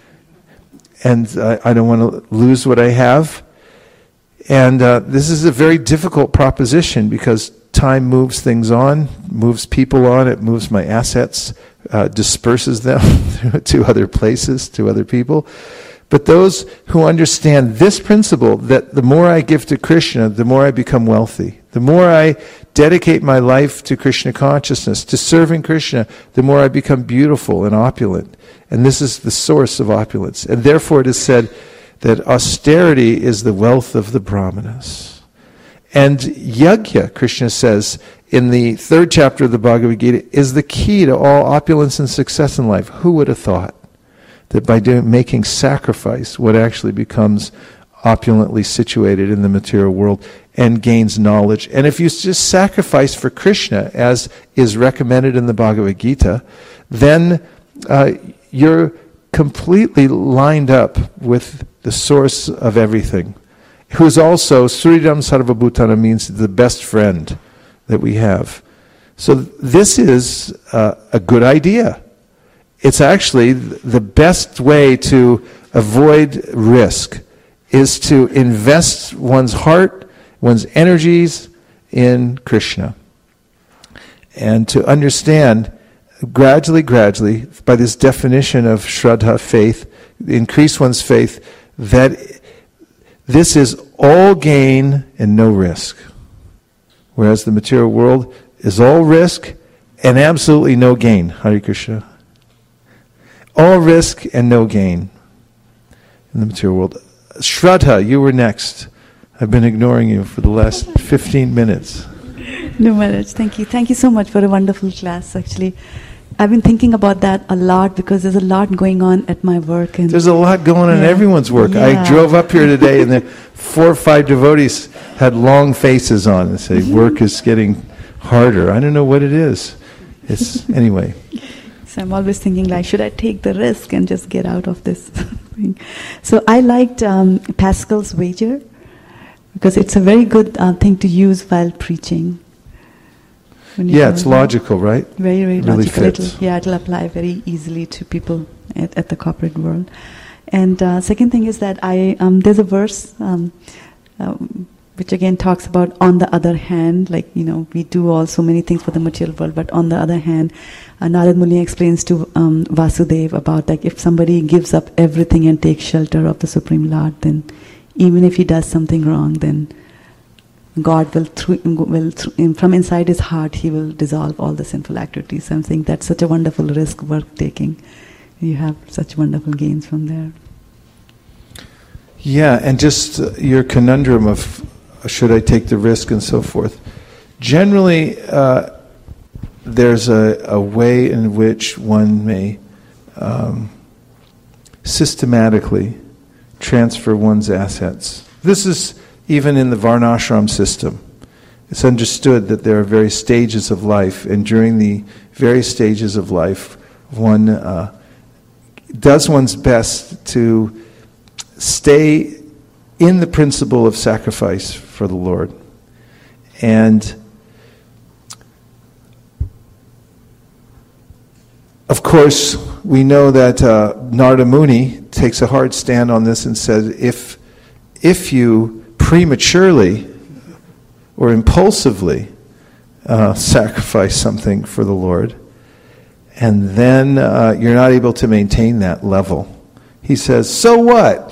And I don't want to lose what I have. And this is a very difficult proposition because time moves things on, moves people on, it moves my assets, disperses them to other places, to other people. But those who understand this principle, that the more I give to Krishna, the more I become wealthy. The more I dedicate my life to Krishna consciousness, to serving Krishna, the more I become beautiful and opulent. And this is the source of opulence. And therefore it is said that austerity is the wealth of the brahmanas. And yajna, Krishna says, in the 3rd chapter of the Bhagavad Gita, is the key to all opulence and success in life. Who would have thought that by making sacrifice, one actually becomes opulently situated in the material world and gains knowledge? And if you just sacrifice for Krishna, as is recommended in the Bhagavad Gita, then you're completely lined up with the source of everything, who is also, Suridam Sarvabhutana means the best friend that we have. So this is a good idea. It's actually the best way to avoid risk is to invest one's heart, one's energies in Krishna. And to understand gradually, by this definition of Shraddha, faith, increase one's faith, that this is all gain and no risk. Whereas the material world is all risk and absolutely no gain. Hare Krishna. All risk and no gain in the material world. Shraddha, you were next. I've been ignoring you for the last 15 minutes.
No, Maharaj, thank you. Thank you so much for a wonderful class, actually. I've been thinking about that a lot because there's a lot going on at my work. And
there's a lot going on in everyone's work.
Yeah.
I drove up here today and 4 or 5 devotees had long faces on and say, work is getting harder. I don't know what it is. It's anyway.
So I'm always thinking, like, should I take the risk and just get out of this thing? So I liked Pascal's wager because it's a very good thing to use while preaching.
Yeah, it's logical, right?
Very, very
really
logical.
Fits.
It'll apply very easily to people at the corporate world. And second thing is that there's a verse which again talks about on the other hand, like, we do all so many things for the material world, but on the other hand, Narad Muni explains to Vasudeva about, like, if somebody gives up everything and takes shelter of the Supreme Lord, then even if he does something wrong, then God will from inside his heart, he will dissolve all the sinful activities. So I'm saying that's such a wonderful risk worth taking. You have such wonderful gains from there.
Yeah, and just your conundrum of should I take the risk and so forth. Generally, there's a way in which one may systematically transfer one's assets. This is even in the Varnashram system. It's understood that there are various stages of life, and during the various stages of life, one does one's best to stay in the principle of sacrifice for the Lord. And of course, we know that Narada Muni takes a hard stand on this and said, if you prematurely or impulsively sacrifice something for the Lord, and then you're not able to maintain that level, he says, so what?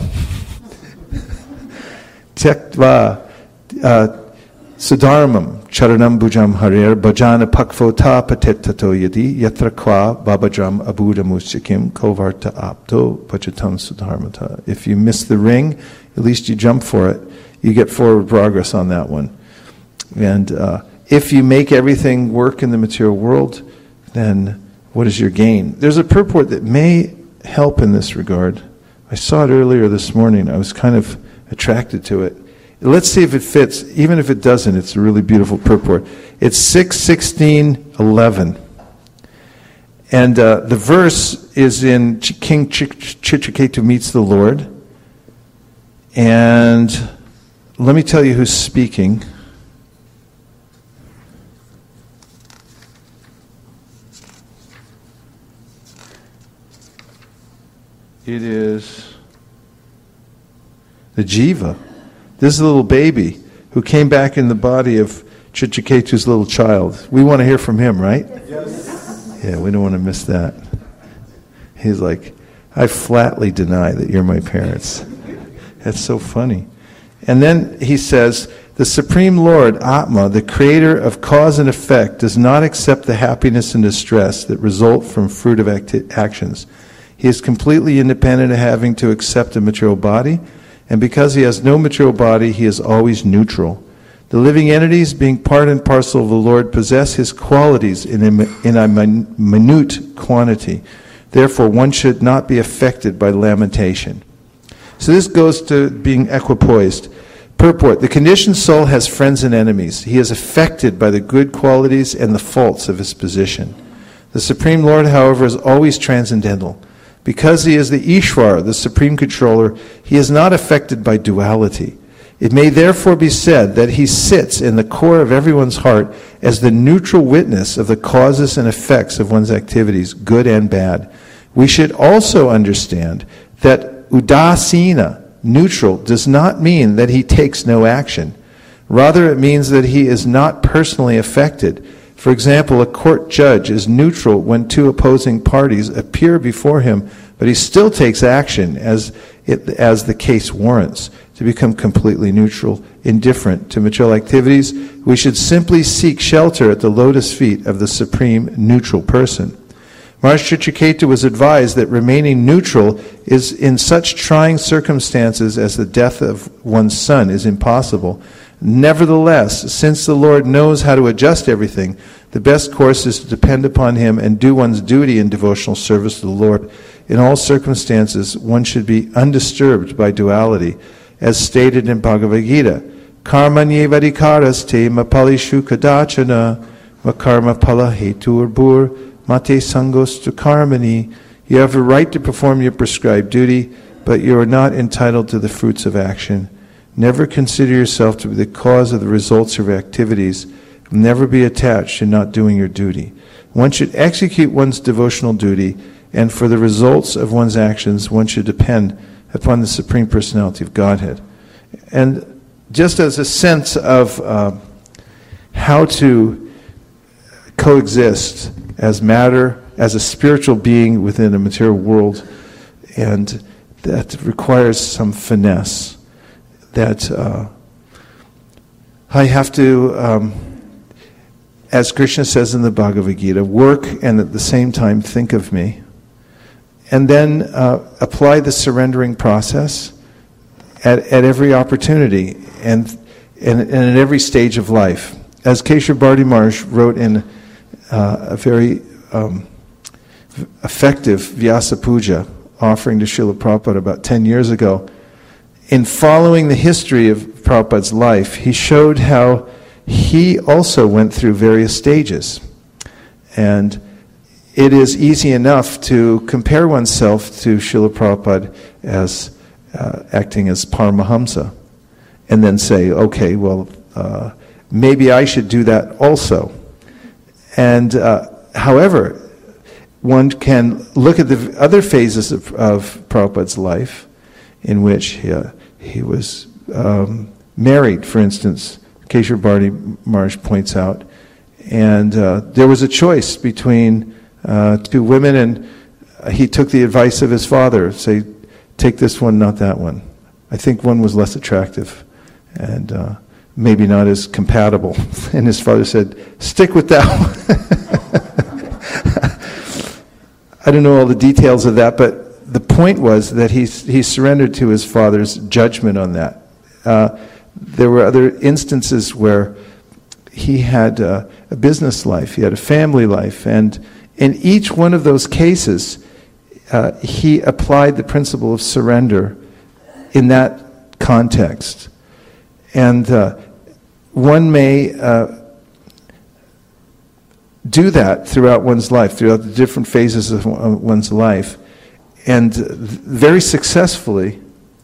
Tyaktva sudharmam charanam bhujam harir bhajana pakvota patetato yadi yatra kwa babajam abudamuschikim kovarta apto pachatam sudharmata. If you miss the ring, at least you jump for it. You get forward progress on that one. And if you make everything work in the material world, then what is your gain? There's a purport that may help in this regard. I saw it earlier this morning. I was kind of attracted to it. Let's see if it fits. Even if it doesn't, it's a really beautiful purport. It's 6:16:11. And the verse is in King Chitraketu meets the Lord. And let me tell you who's speaking. It is the Jiva. This is a little baby who came back in the body of Chitraketu's little child. We want to hear from him, right? Yes. Yeah, we don't want to miss that. He's like, I flatly deny that you're my parents. That's so funny. And then he says, the Supreme Lord, Atma, the creator of cause and effect, does not accept the happiness and distress that result from fruit of actions. He is completely independent of having to accept a material body, and because he has no material body, he is always neutral. The living entities, being part and parcel of the Lord, possess his qualities in a minute quantity. Therefore, one should not be affected by lamentation. So this goes to being equipoised. Purport: the conditioned soul has friends and enemies. He is affected by the good qualities and the faults of his position. The Supreme Lord, however, is always transcendental. Because he is the Ishvara, the Supreme Controller, he is not affected by duality. It may therefore be said that he sits in the core of everyone's heart as the neutral witness of the causes and effects of one's activities, good and bad. We should also understand that udasina, neutral, does not mean that he takes no action. Rather, it means that he is not personally affected. For example, a court judge is neutral when two opposing parties appear before him, but he still takes action as the case warrants. To become completely neutral, indifferent to material activities, we should simply seek shelter at the lotus feet of the supreme neutral person. Maharaj Chitraketu was advised that remaining neutral is in such trying circumstances as the death of one's son is impossible. Nevertheless, since the Lord knows how to adjust everything, the best course is to depend upon him and do one's duty in devotional service to the Lord. In all circumstances, one should be undisturbed by duality, as stated in Bhagavad Gita. Karmanye vadikaraste mapalishu kadachana makarma pala hetu urbur mate sangostu karmani. You have a right to perform your prescribed duty, but you are not entitled to the fruits of action. Never consider yourself to be the cause of the results of your activities. Never be attached to not doing your duty. One should execute one's devotional duty, and for the results of one's actions, one should depend upon the Supreme Personality of Godhead. And just as a sense of how to coexist as matter, as a spiritual being within a material world, and that requires some finesse. That I have to, as Krishna says in the Bhagavad Gita, work and at the same time think of me. And then apply the surrendering process at every opportunity and at every stage of life. As Keshava Bharati Maharaj wrote in a very effective Vyasa Puja offering to Srila Prabhupada about 10 years ago, in following the history of Prabhupada's life, he showed how he also went through various stages. And it is easy enough to compare oneself to Srila Prabhupada as acting as Paramahamsa, and then say, okay, well, maybe I should do that also. And however, one can look at the other phases of Prabhupada's life, in which he was married, for instance, Keshava Bharati Maharaj points out, and there was a choice between two women, and he took the advice of his father, say, take this one, not that one. I think one was less attractive and maybe not as compatible. And his father said, stick with that one. I don't know all the details of that, but the point was that he surrendered to his father's judgment on that. There were other instances where he had a business life, he had a family life, and in each one of those cases, he applied the principle of surrender in that context. And one may do that throughout one's life, throughout the different phases of one's life, and very successfully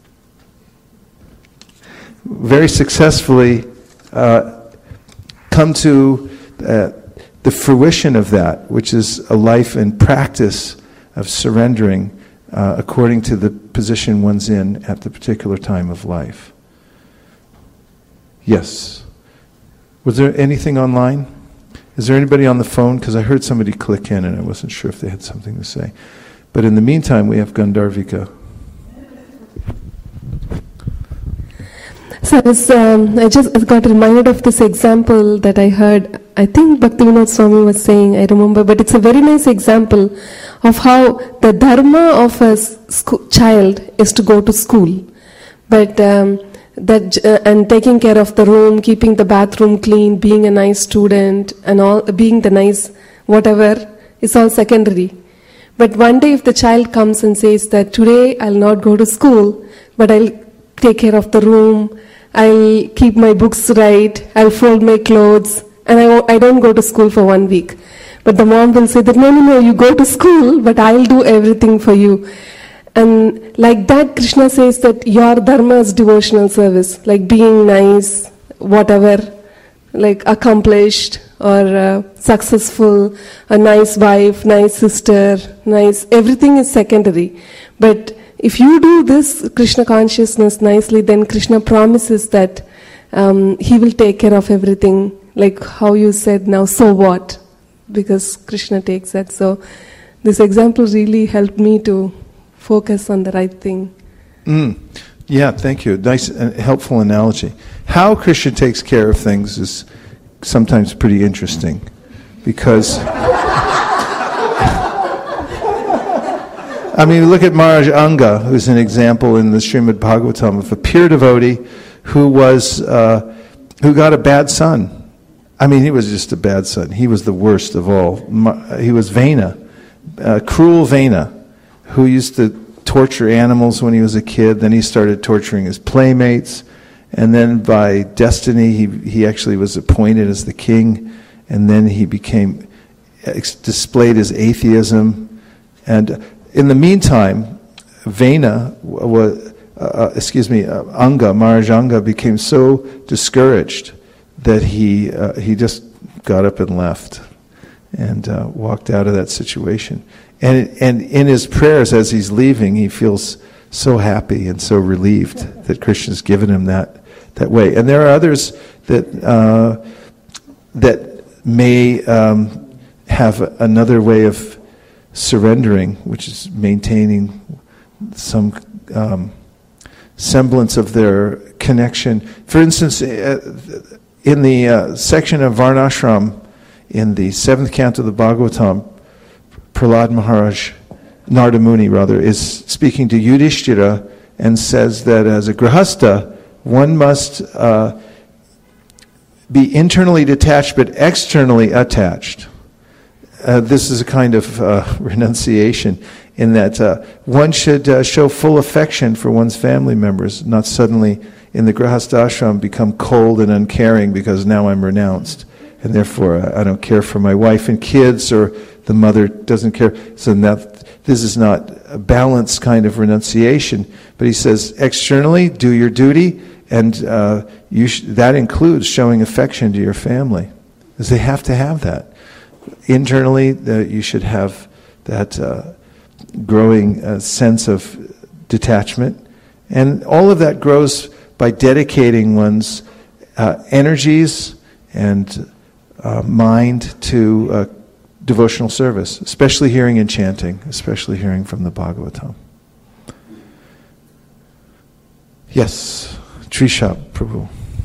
come to the fruition of that, which is a life and practice of surrendering according to the position one's in at the particular time of life. Yes. Was there anything online? Is there anybody on the phone? Because I heard somebody click in and I wasn't sure if they had something to say. But in the meantime, we have Gandharvika.
So I just got reminded of this example that I heard. I think Bhaktivinoda Swami was saying, I remember, but it's a very nice example of how the dharma of a child is to go to school. But and taking care of the room, keeping the bathroom clean, being a nice student, and all, being the nice whatever, is all secondary. But one day if the child comes and says that today I'll not go to school, but I'll take care of the room, I'll keep my books right, I'll fold my clothes, and I don't go to school for 1 week. But the mom will say that, no, you go to school, but I'll do everything for you. And like that, Krishna says that your dharma is devotional service, like being nice, whatever, like accomplished or successful, a nice wife, nice sister, nice, everything is secondary. But if you do this Krishna consciousness nicely, then Krishna promises that he will take care of everything, like how you said now, so what? Because Krishna takes that. So this example really helped me to focus on the right thing.
Yeah, thank you. Nice and helpful analogy. How Krishna takes care of things is sometimes pretty interesting, because I mean, look at Maharaj Anga, who's an example in the Srimad Bhagavatam of a pure devotee who got a bad son. I mean, he was just a bad son. He was the worst of all. He was Vena, cruel Vena, who used to torture animals when he was a kid. Then he started torturing his playmates. And then by destiny, he actually was appointed as the king. And then he displayed his atheism. And in the meantime, Anga, Maharaj Anga became so discouraged that he just got up and left and walked out of that situation. And in his prayers as he's leaving, he feels so happy and so relieved that Krishna's given him that that way. And there are others that may have another way of surrendering, which is maintaining some semblance of their connection. For instance, in the section of Varnashram, in the 7th canto of the Bhagavatam, Prahlad Maharaj, Narada Muni rather, is speaking to Yudhishthira and says that as a grihastha, one must be internally detached but externally attached. This is a kind of renunciation in that one should show full affection for one's family members, not suddenly in the grihastha ashram become cold and uncaring because now I'm renounced and therefore I don't care for my wife and kids, or the mother doesn't care. So this is not a balanced kind of renunciation. But he says externally do your duty, and that includes showing affection to your family, because they have to have that. Internally, you should have that growing sense of detachment. And all of that grows by dedicating one's energies and mind to devotional service, especially hearing and chanting, especially hearing from the Bhagavatam. Yes, Trisha Prabhu.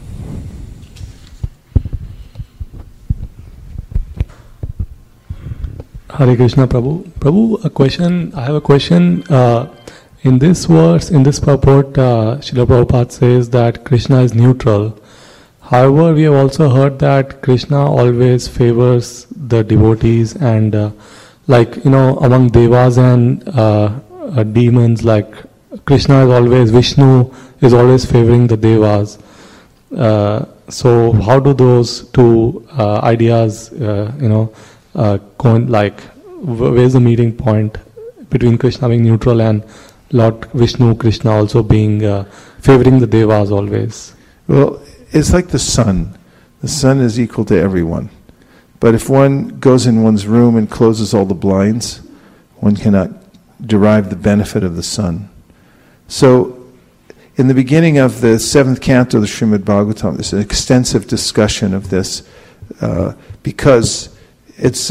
Hare Krishna, Prabhu. Prabhu, I have a question. In this verse, in this purport, Srila Prabhupada says that Krishna is neutral. However, we have also heard that Krishna always favors the devotees, and among devas and demons, like Krishna is always, Vishnu is always favoring the devas. So how do those two ideas, where's the meeting point between Krishna being neutral and Lord Vishnu, Krishna also being favoring the devas always?
Well, it's like the sun. The sun is equal to everyone. But if one goes in one's room and closes all the blinds, one cannot derive the benefit of the sun. So, in the beginning of the 7th canto of the Srimad Bhagavatam, there's an extensive discussion of this, because it's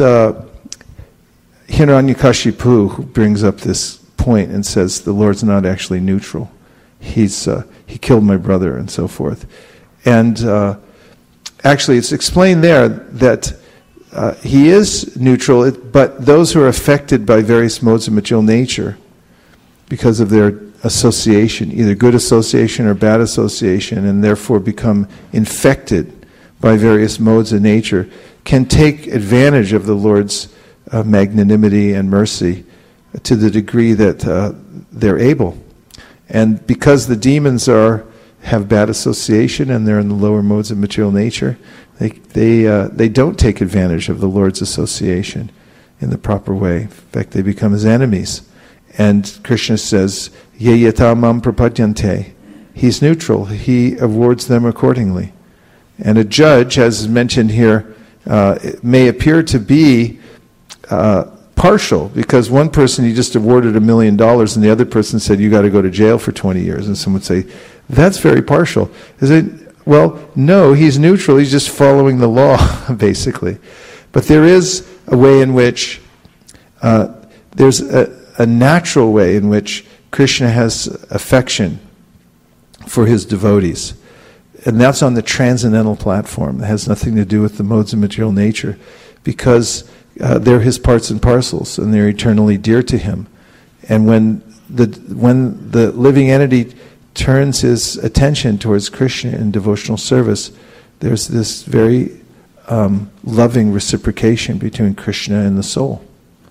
Hiranyakashipu who brings up this point and says the Lord's not actually neutral. He killed my brother and so forth. And actually it's explained there that he is neutral, but those who are affected by various modes of material nature because of their association, either good association or bad association, and therefore become infected by various modes of nature, can take advantage of the Lord's magnanimity and mercy to the degree that they're able. And because the demons have bad association and they're in the lower modes of material nature, they don't take advantage of the Lord's association in the proper way. In fact, they become his enemies. And Krishna says, Ye yata mam prapadyante. He's neutral. He awards them accordingly. And a judge, as is mentioned here, may appear to be partial, because one person he just awarded $1 million and the other person said you got to go to jail for 20 years, and someone would say that's very partial. Is it? Well, no, he's neutral. He's just following the law, basically. But there is a way in which there's a natural way in which Krishna has affection for his devotees, and that's on the transcendental platform. It has nothing to do with the modes of material nature, because they're his parts and parcels, and they're eternally dear to him. And when the living entity turns his attention towards Krishna in devotional service, there's this very loving reciprocation between Krishna and the soul,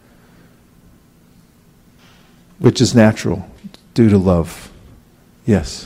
which is natural due to love. Yes.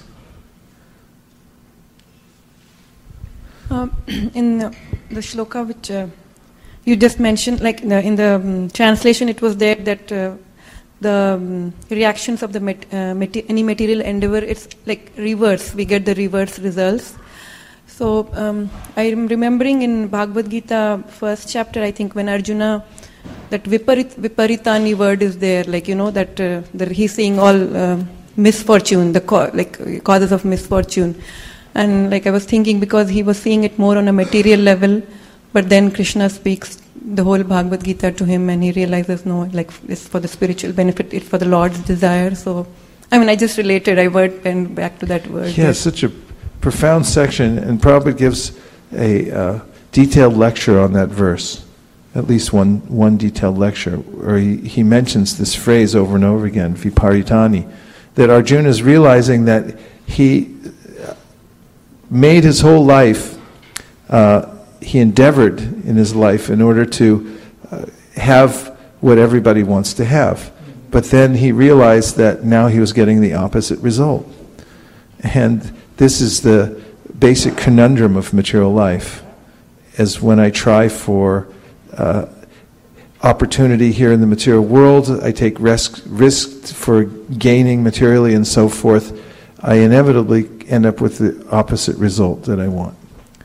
In the shloka which you just mentioned, like in the translation, it was there that the reactions of any material endeavor, it's like reverse. We get the reverse results. So I am remembering in Bhagavad Gita, first chapter, I think, when Arjuna, that viparitani word is there, like, that he's saying all misfortune, causes of misfortune. And like I was thinking, because he was seeing it more on a material level, but then Krishna speaks the whole Bhagavad Gita to him, and he realizes, no, like it's for the spiritual benefit, it's for the Lord's desire. So, I mean, I just related, I went back to that word.
Yeah, such a profound section, and Prabhupada gives a detailed lecture on that verse, at least one detailed lecture, where he mentions this phrase over and over again, viparitani, that Arjuna is realizing that he made his whole life, he endeavored in his life in order to have what everybody wants to have. But then he realized that now he was getting the opposite result. And this is the basic conundrum of material life, as when I try for opportunity here in the material world, I take risk for gaining materially and so forth, I inevitably end up with the opposite result that I want.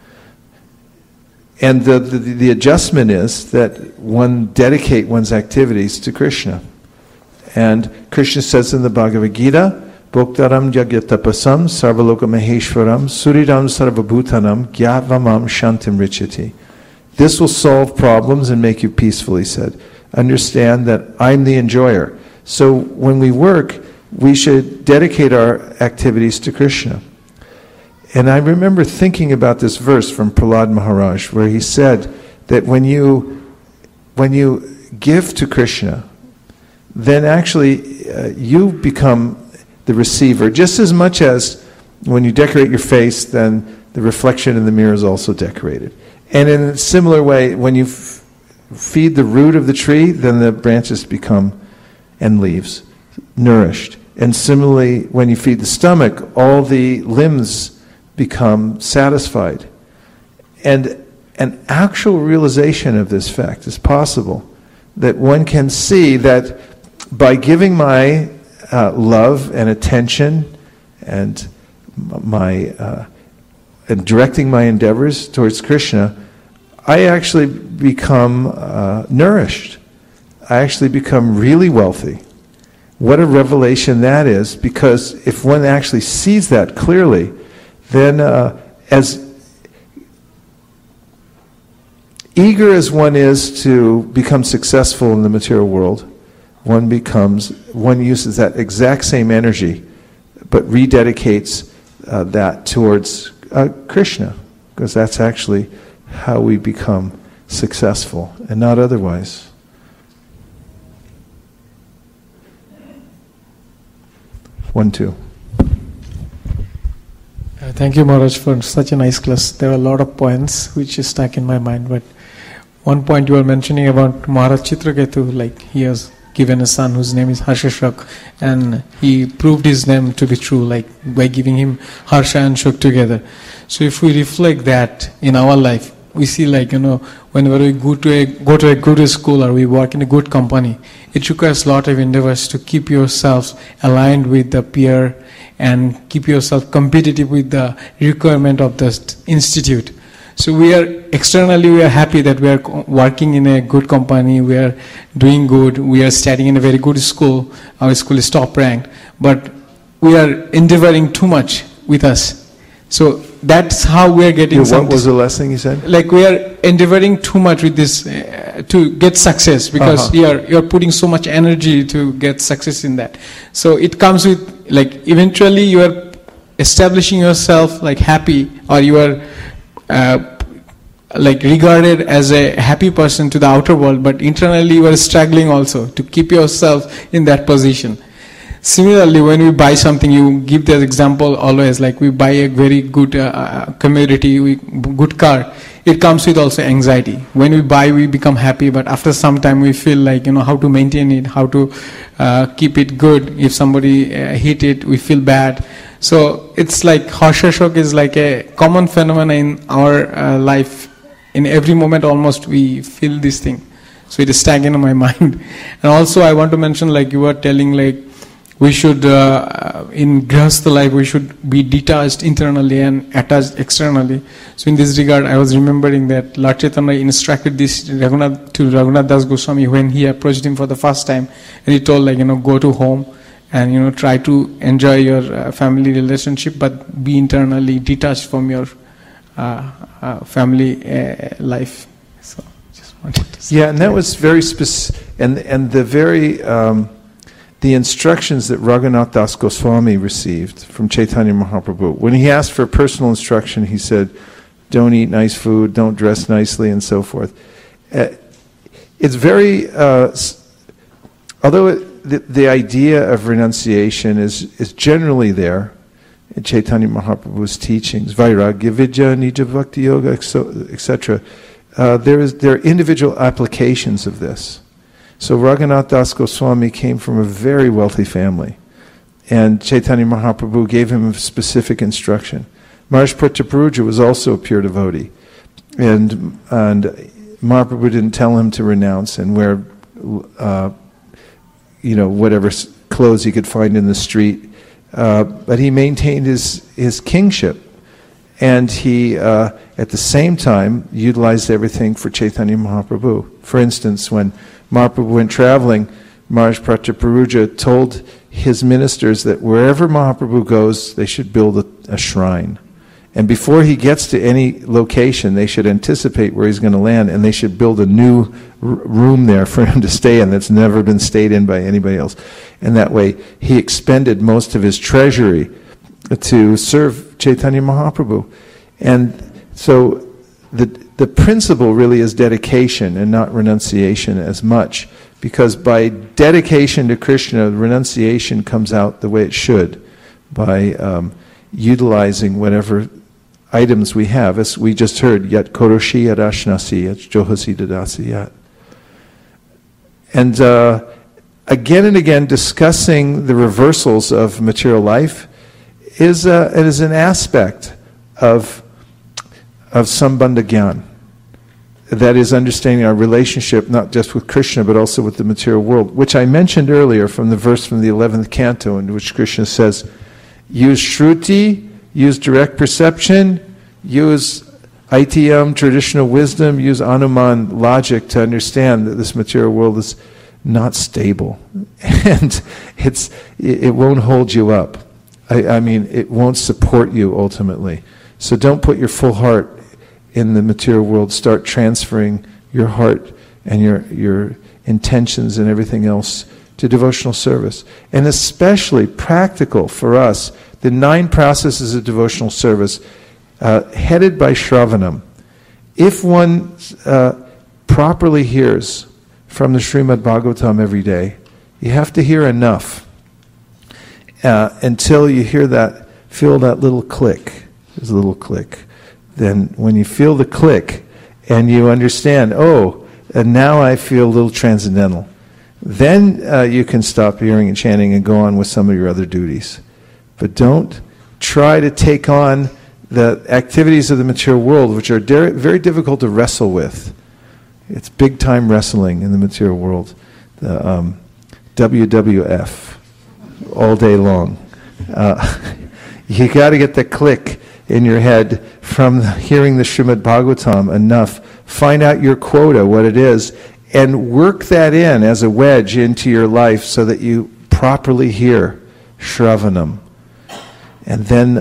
And the adjustment is that one dedicate one's activities to Krishna. And Krishna says in the Bhagavad Gita, Bhoktaram Jagyatapasam Sarvaloka Maheshwaram Suridam Sarvabhutanam Gyavamam Shantim Richati. This will solve problems and make you peaceful, he said. Understand that I'm the enjoyer. So when we work, we should dedicate our activities to Krishna. And I remember thinking about this verse from Prahlad Maharaj, where he said that when you give to Krishna, then actually you become the receiver, just as much as when you decorate your face, then the reflection in the mirror is also decorated. And in a similar way, when you feed the root of the tree, then the branches become, and leaves, nourished. And similarly, when you feed the stomach, all the limbs become satisfied. And an actual realization of this fact is possible, that one can see that by giving my love and attention and and directing my endeavors towards Krishna, I actually become nourished. I actually become really wealthy. What a revelation that is, because if one actually sees that clearly, then as eager as one is to become successful in the material world, one uses that exact same energy, but rededicates that towards Krishna, because that's actually how we become successful, and not otherwise. One, two.
Thank you, Maharaj, for such a nice class. There are a lot of points which is stuck in my mind, but one point you were mentioning about Maharaj Chitraketu, like he has given a son whose name is Harshashok, and he proved his name to be true, like by giving him Harsha and Shok together. So if we reflect that in our life, we see, like, whenever we go to a good school or we work in a good company, it requires a lot of endeavors to keep yourselves aligned with the peer and keep yourself competitive with the requirement of the institute. So we are happy that we are working in a good company, we are doing good, we are studying in a very good school, our school is top ranked, but we are endeavoring too much with us. So that's how we are getting
What was the last thing you said?
Like we are endeavoring too much with this to get success, because you're putting so much energy to get success in that. So it comes with, like, eventually you are establishing yourself like happy, or you are like regarded as a happy person to the outer world, but internally you are struggling also to keep yourself in that position. Similarly, when we buy something, you give the example always, like we buy a very good good car, it comes with also anxiety. When we buy, we become happy, but after some time we feel like, how to maintain it, how to keep it good. If somebody hit it, we feel bad. So it's like Harsha Shok is like a common phenomenon in our life. In every moment almost we feel this thing. So it is stagnant in my mind. And also I want to mention, like you were telling, like we should, in Grihastha life, we should be detached internally and attached externally. So in this regard, I was remembering that Lord Chaitanya instructed this to Raghunath Das Goswami when he approached him for the first time. And he told, like, go to home and try to enjoy your family relationship, but be internally detached from your family life. So just wanted to say.
Yeah, and that was very specific, and the very the instructions that Raghunath Das Goswami received from Chaitanya Mahaprabhu. When he asked for personal instruction, he said, "Don't eat nice food, don't dress nicely," and so forth. It's very, although the idea of renunciation is generally there in Chaitanya Mahaprabhu's teachings, Vairagya, Vidya, Nija Bhakti Yoga, etc. There are individual applications of this. So Raghunath Das Goswami came from a very wealthy family, and Chaitanya Mahaprabhu gave him specific instruction. Maharaj Prataparuja was also a pure devotee, and Mahaprabhu didn't tell him to renounce and wear whatever clothes he could find in the street, but he maintained his kingship, and he at the same time utilized everything for Chaitanya Mahaprabhu. For instance, when Mahaprabhu went traveling, Maharaj Prataparuja told his ministers that wherever Mahaprabhu goes, they should build a shrine. And before he gets to any location, they should anticipate where he's going to land, and they should build a new room there for him to stay in that's never been stayed in by anybody else. And that way, he expended most of his treasury to serve Chaitanya Mahaprabhu. And so the principle really is dedication and not renunciation as much, because by dedication to Krishna, renunciation comes out the way it should, by utilizing whatever items we have, as we just heard, yat koroshi yat ashnasi, yat johasi dadasi yat. And again and again, discussing the reversals of material life is an aspect of sambandha gyan. That is understanding our relationship not just with Krishna but also with the material world, which I mentioned earlier from the verse from the 11th canto in which Krishna says, use Shruti, use direct perception, use ITM, traditional wisdom, use Anuman logic to understand that this material world is not stable. And it won't hold you up. I mean, it won't support you ultimately. So don't put your full heart in the material world. Start transferring your heart and your intentions and everything else to devotional service. And especially practical for us, the 9 processes of devotional service headed by Shravanam. If one properly hears from the Srimad Bhagavatam every day, you have to hear enough until you feel that little click. There's a little click. Then when you feel the click and you understand, and now I feel a little transcendental, then you can stop hearing and chanting and go on with some of your other duties. But don't try to take on the activities of the material world, which are very difficult to wrestle with. It's big time wrestling in the material world. The WWF, all day long. You got to get the click in your head from hearing the Srimad Bhagavatam enough. Find out your quota, what it is, and work that in as a wedge into your life so that you properly hear Shravanam. And then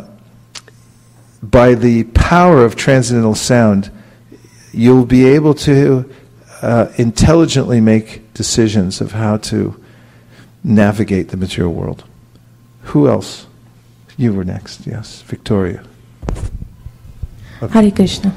by the power of transcendental sound, you'll be able to intelligently make decisions of how to navigate the material world. Who else? You were next, yes. Victoria. Okay.
Hare Krishna.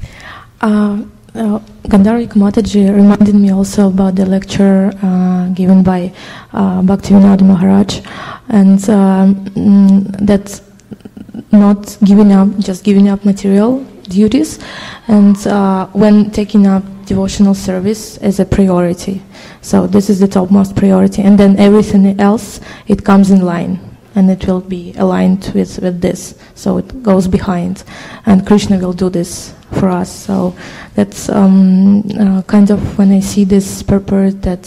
Gandharvika Mataji reminded me also about the lecture given by Bhaktivinoda Maharaj, and that's not giving up material duties, and when taking up devotional service as a priority. So this is the topmost priority, and then everything else, it comes in line, and it will be aligned with this. So it goes behind, and Krishna will do this for us. So that's kind of when I see this purport that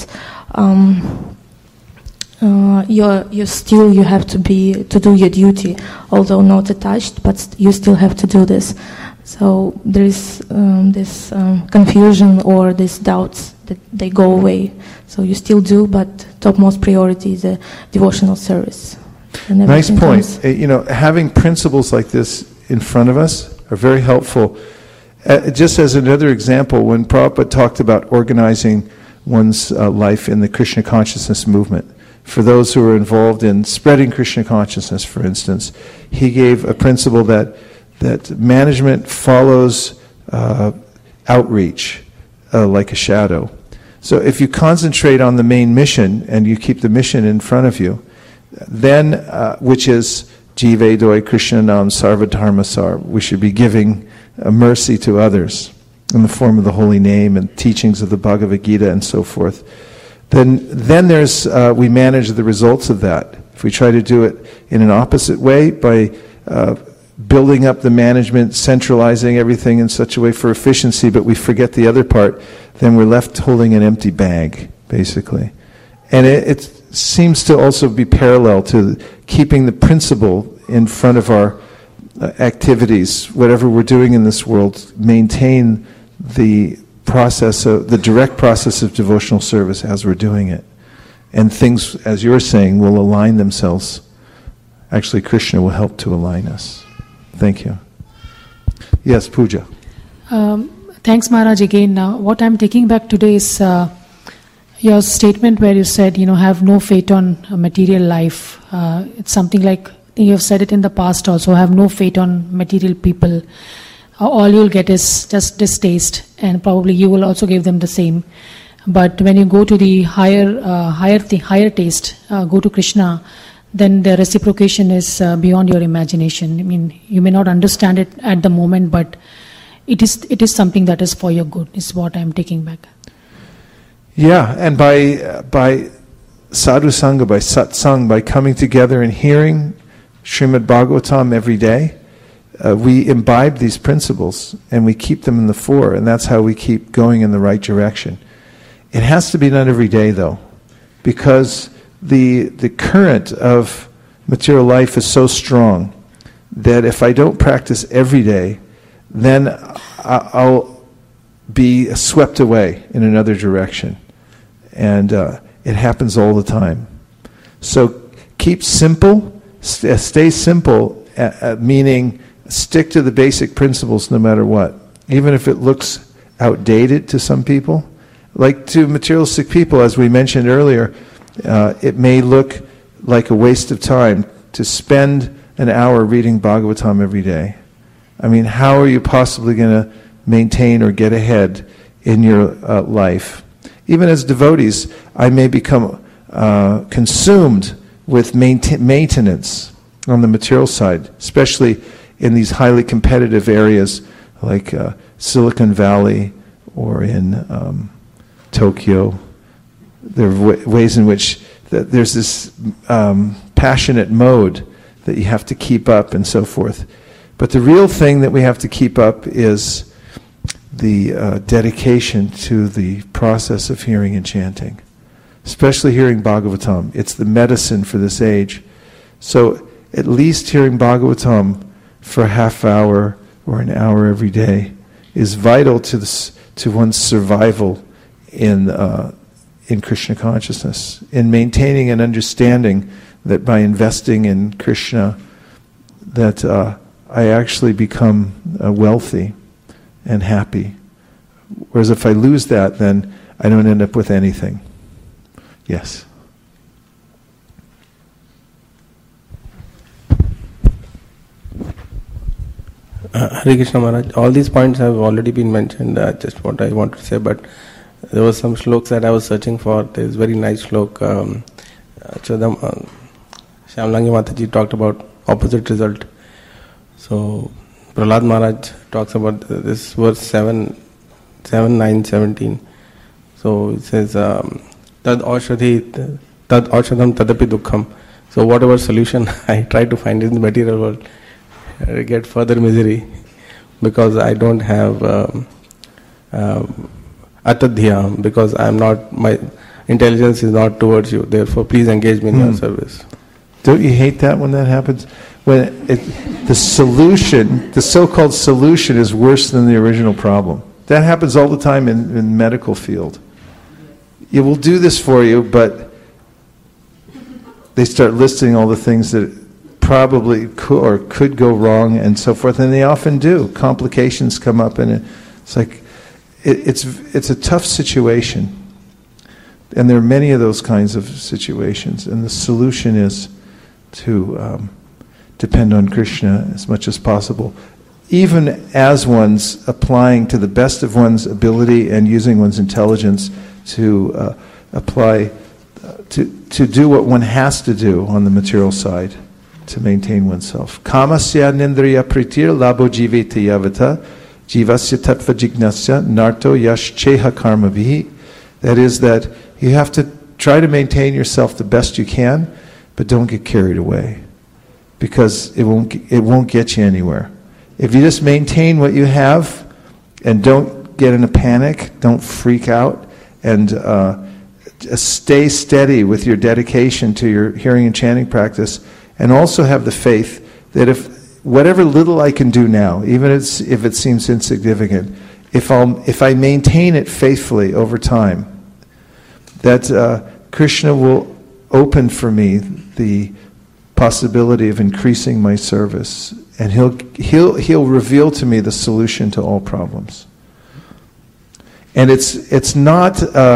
you have to do your duty, although not attached, but you still have to do this. So there is this confusion or these doubts that they go away. So you still do, but topmost priority is a devotional service. And
nice point.
comes.
Having principles like this in front of us are very helpful. Just as another example, when Prabhupada talked about organizing one's life in the Krishna consciousness movement, for those who are involved in spreading Krishna consciousness, for instance, he gave a principle that management follows outreach like a shadow. So if you concentrate on the main mission and you keep the mission in front of you, then, which is Jive Doi Krishna Nam Sarva Dharma Sar, we should be giving mercy to others in the form of the holy name and teachings of the Bhagavad Gita and so forth. Then there's we manage the results of that. If we try to do it in an opposite way by building up the management, centralizing everything in such a way for efficiency, but we forget the other part, then we're left holding an empty bag, basically. And it seems to also be parallel to keeping the principle in front of our activities, whatever we're doing in this world, maintain the direct process of devotional service as we're doing it. And things, as you're saying, will align themselves. Actually, Krishna will help to align us. Thank you. Yes, Pooja.
Thanks, Maharaj, again. What I'm taking back today is your statement where you said, have no fate on material life. It's something like, you have said it in the past also, have no fate on material people. All you'll get is just distaste, and probably you will also give them the same. But when you go to the higher taste, go to Krishna, then the reciprocation is beyond your imagination. I mean, you may not understand it at the moment, but it is something that is for your good, is what I'm taking back.
Yeah, and by sadhu sangha, by satsang, by coming together and hearing Srimad Bhagavatam every day, we imbibe these principles and we keep them in the fore, and that's how we keep going in the right direction. It has to be done every day, though, because the current of material life is so strong that if I don't practice every day, then I'll be swept away in another direction. And it happens all the time. So keep simple, stay simple, meaning stick to the basic principles no matter what. Even if it looks outdated to some people. Like to materialistic people, as we mentioned earlier, it may look like a waste of time to spend an hour reading Bhagavatam every day. I mean, how are you possibly going to maintain or get ahead in your life? Even as devotees, I may become consumed with maintenance on the material side, especially in these highly competitive areas like Silicon Valley or in Tokyo. There are ways in which there's this passionate mode that you have to keep up and so forth. But the real thing that we have to keep up is the dedication to the process of hearing and chanting, especially hearing Bhagavatam. It's the medicine for this age. So at least hearing Bhagavatam for a half hour or an hour every day is vital to one's survival in Krishna consciousness, in maintaining an understanding that by investing in Krishna, that I actually become wealthy and happy. Whereas if I lose that, then I don't end up with anything. Yes.
Hare Krishna Maharaj, all these points have already been mentioned, just what I wanted to say, but there were some shlokas that I was searching for. There's a very nice slok. Shyamlangi Mataji talked about opposite result. So Prahlad Maharaj talks about this verse 7, 9, 17. So it says, Tad aushadhi, tad aushadham tadapi dukkham. So whatever solution I try to find in the material world, I get further misery because I don't have atadhyam, because my intelligence is not towards you. Therefore, please engage me in your service.
Don't you hate that when that happens? When the solution, the so-called solution, is worse than the original problem. That happens all the time in medical field. you will do this for you, but they start listing all the things that probably could go wrong and so forth, and they often do. Complications come up, and it's like it's a tough situation, and there are many of those kinds of situations. And the solution is to depend on Krishna as much as possible, even as one's applying to the best of one's ability and using one's intelligence to apply to do what one has to do on the material side to maintain oneself. Kamasya nindriya pritir labo jiveti yavata jivasya tattva jignasya narto yash cheha karma vihi. That is, that you have to try to maintain yourself the best you can, but don't get carried away, because it won't get you anywhere. If you just maintain what you have and don't get in a panic, don't freak out, and stay steady with your dedication to your hearing and chanting practice, and also have the faith that if whatever little I can do now, even if it seems insignificant, if I maintain it faithfully over time, that Krishna will open for me the possibility of increasing my service, and he'll reveal to me the solution to all problems. And it's not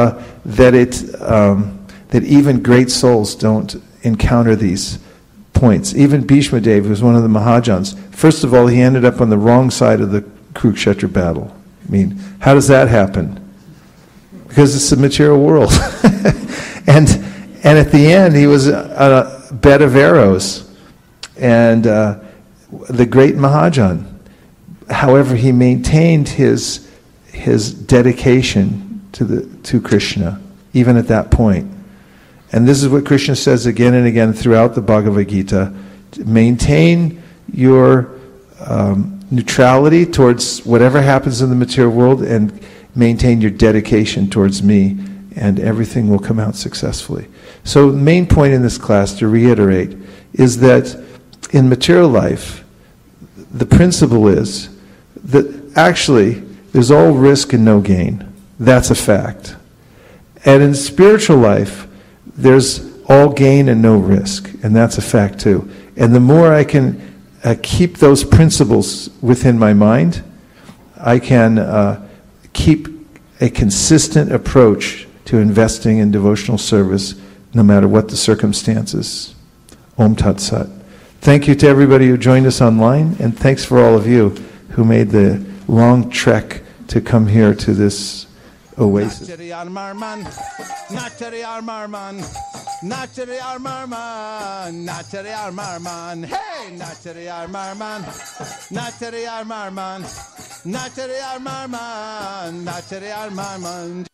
that even great souls don't encounter these points. Even Bhishma Dev, who was one of the Mahajans, first of all, he ended up on the wrong side of the Kurukshetra battle. I mean, how does that happen? Because it's the material world. and at the end, he was on a bed of arrows, and the great Mahajan. However, he maintained his dedication to Krishna, even at that point. And this is what Krishna says again and again throughout the Bhagavad Gita: maintain your neutrality towards whatever happens in the material world, and maintain your dedication towards me, and everything will come out successfully. So the main point in this class, to reiterate, is that in material life, the principle is that actually there's all risk and no gain. That's a fact. And in spiritual life, there's all gain and no risk, and that's a fact too. And the more I can keep those principles within my mind, I can keep a consistent approach to investing in devotional service, no matter what the circumstances. Om Tat Sat. Thank you to everybody who joined us online, and thanks for all of you who made the long trek to come here to this oasis.
Natari Armarman, Natari Armarman, Natari Armarman, Natari Armarman, hey, Natari Armarman, Natari Armarman, Natari Armarman, Natari Armarman.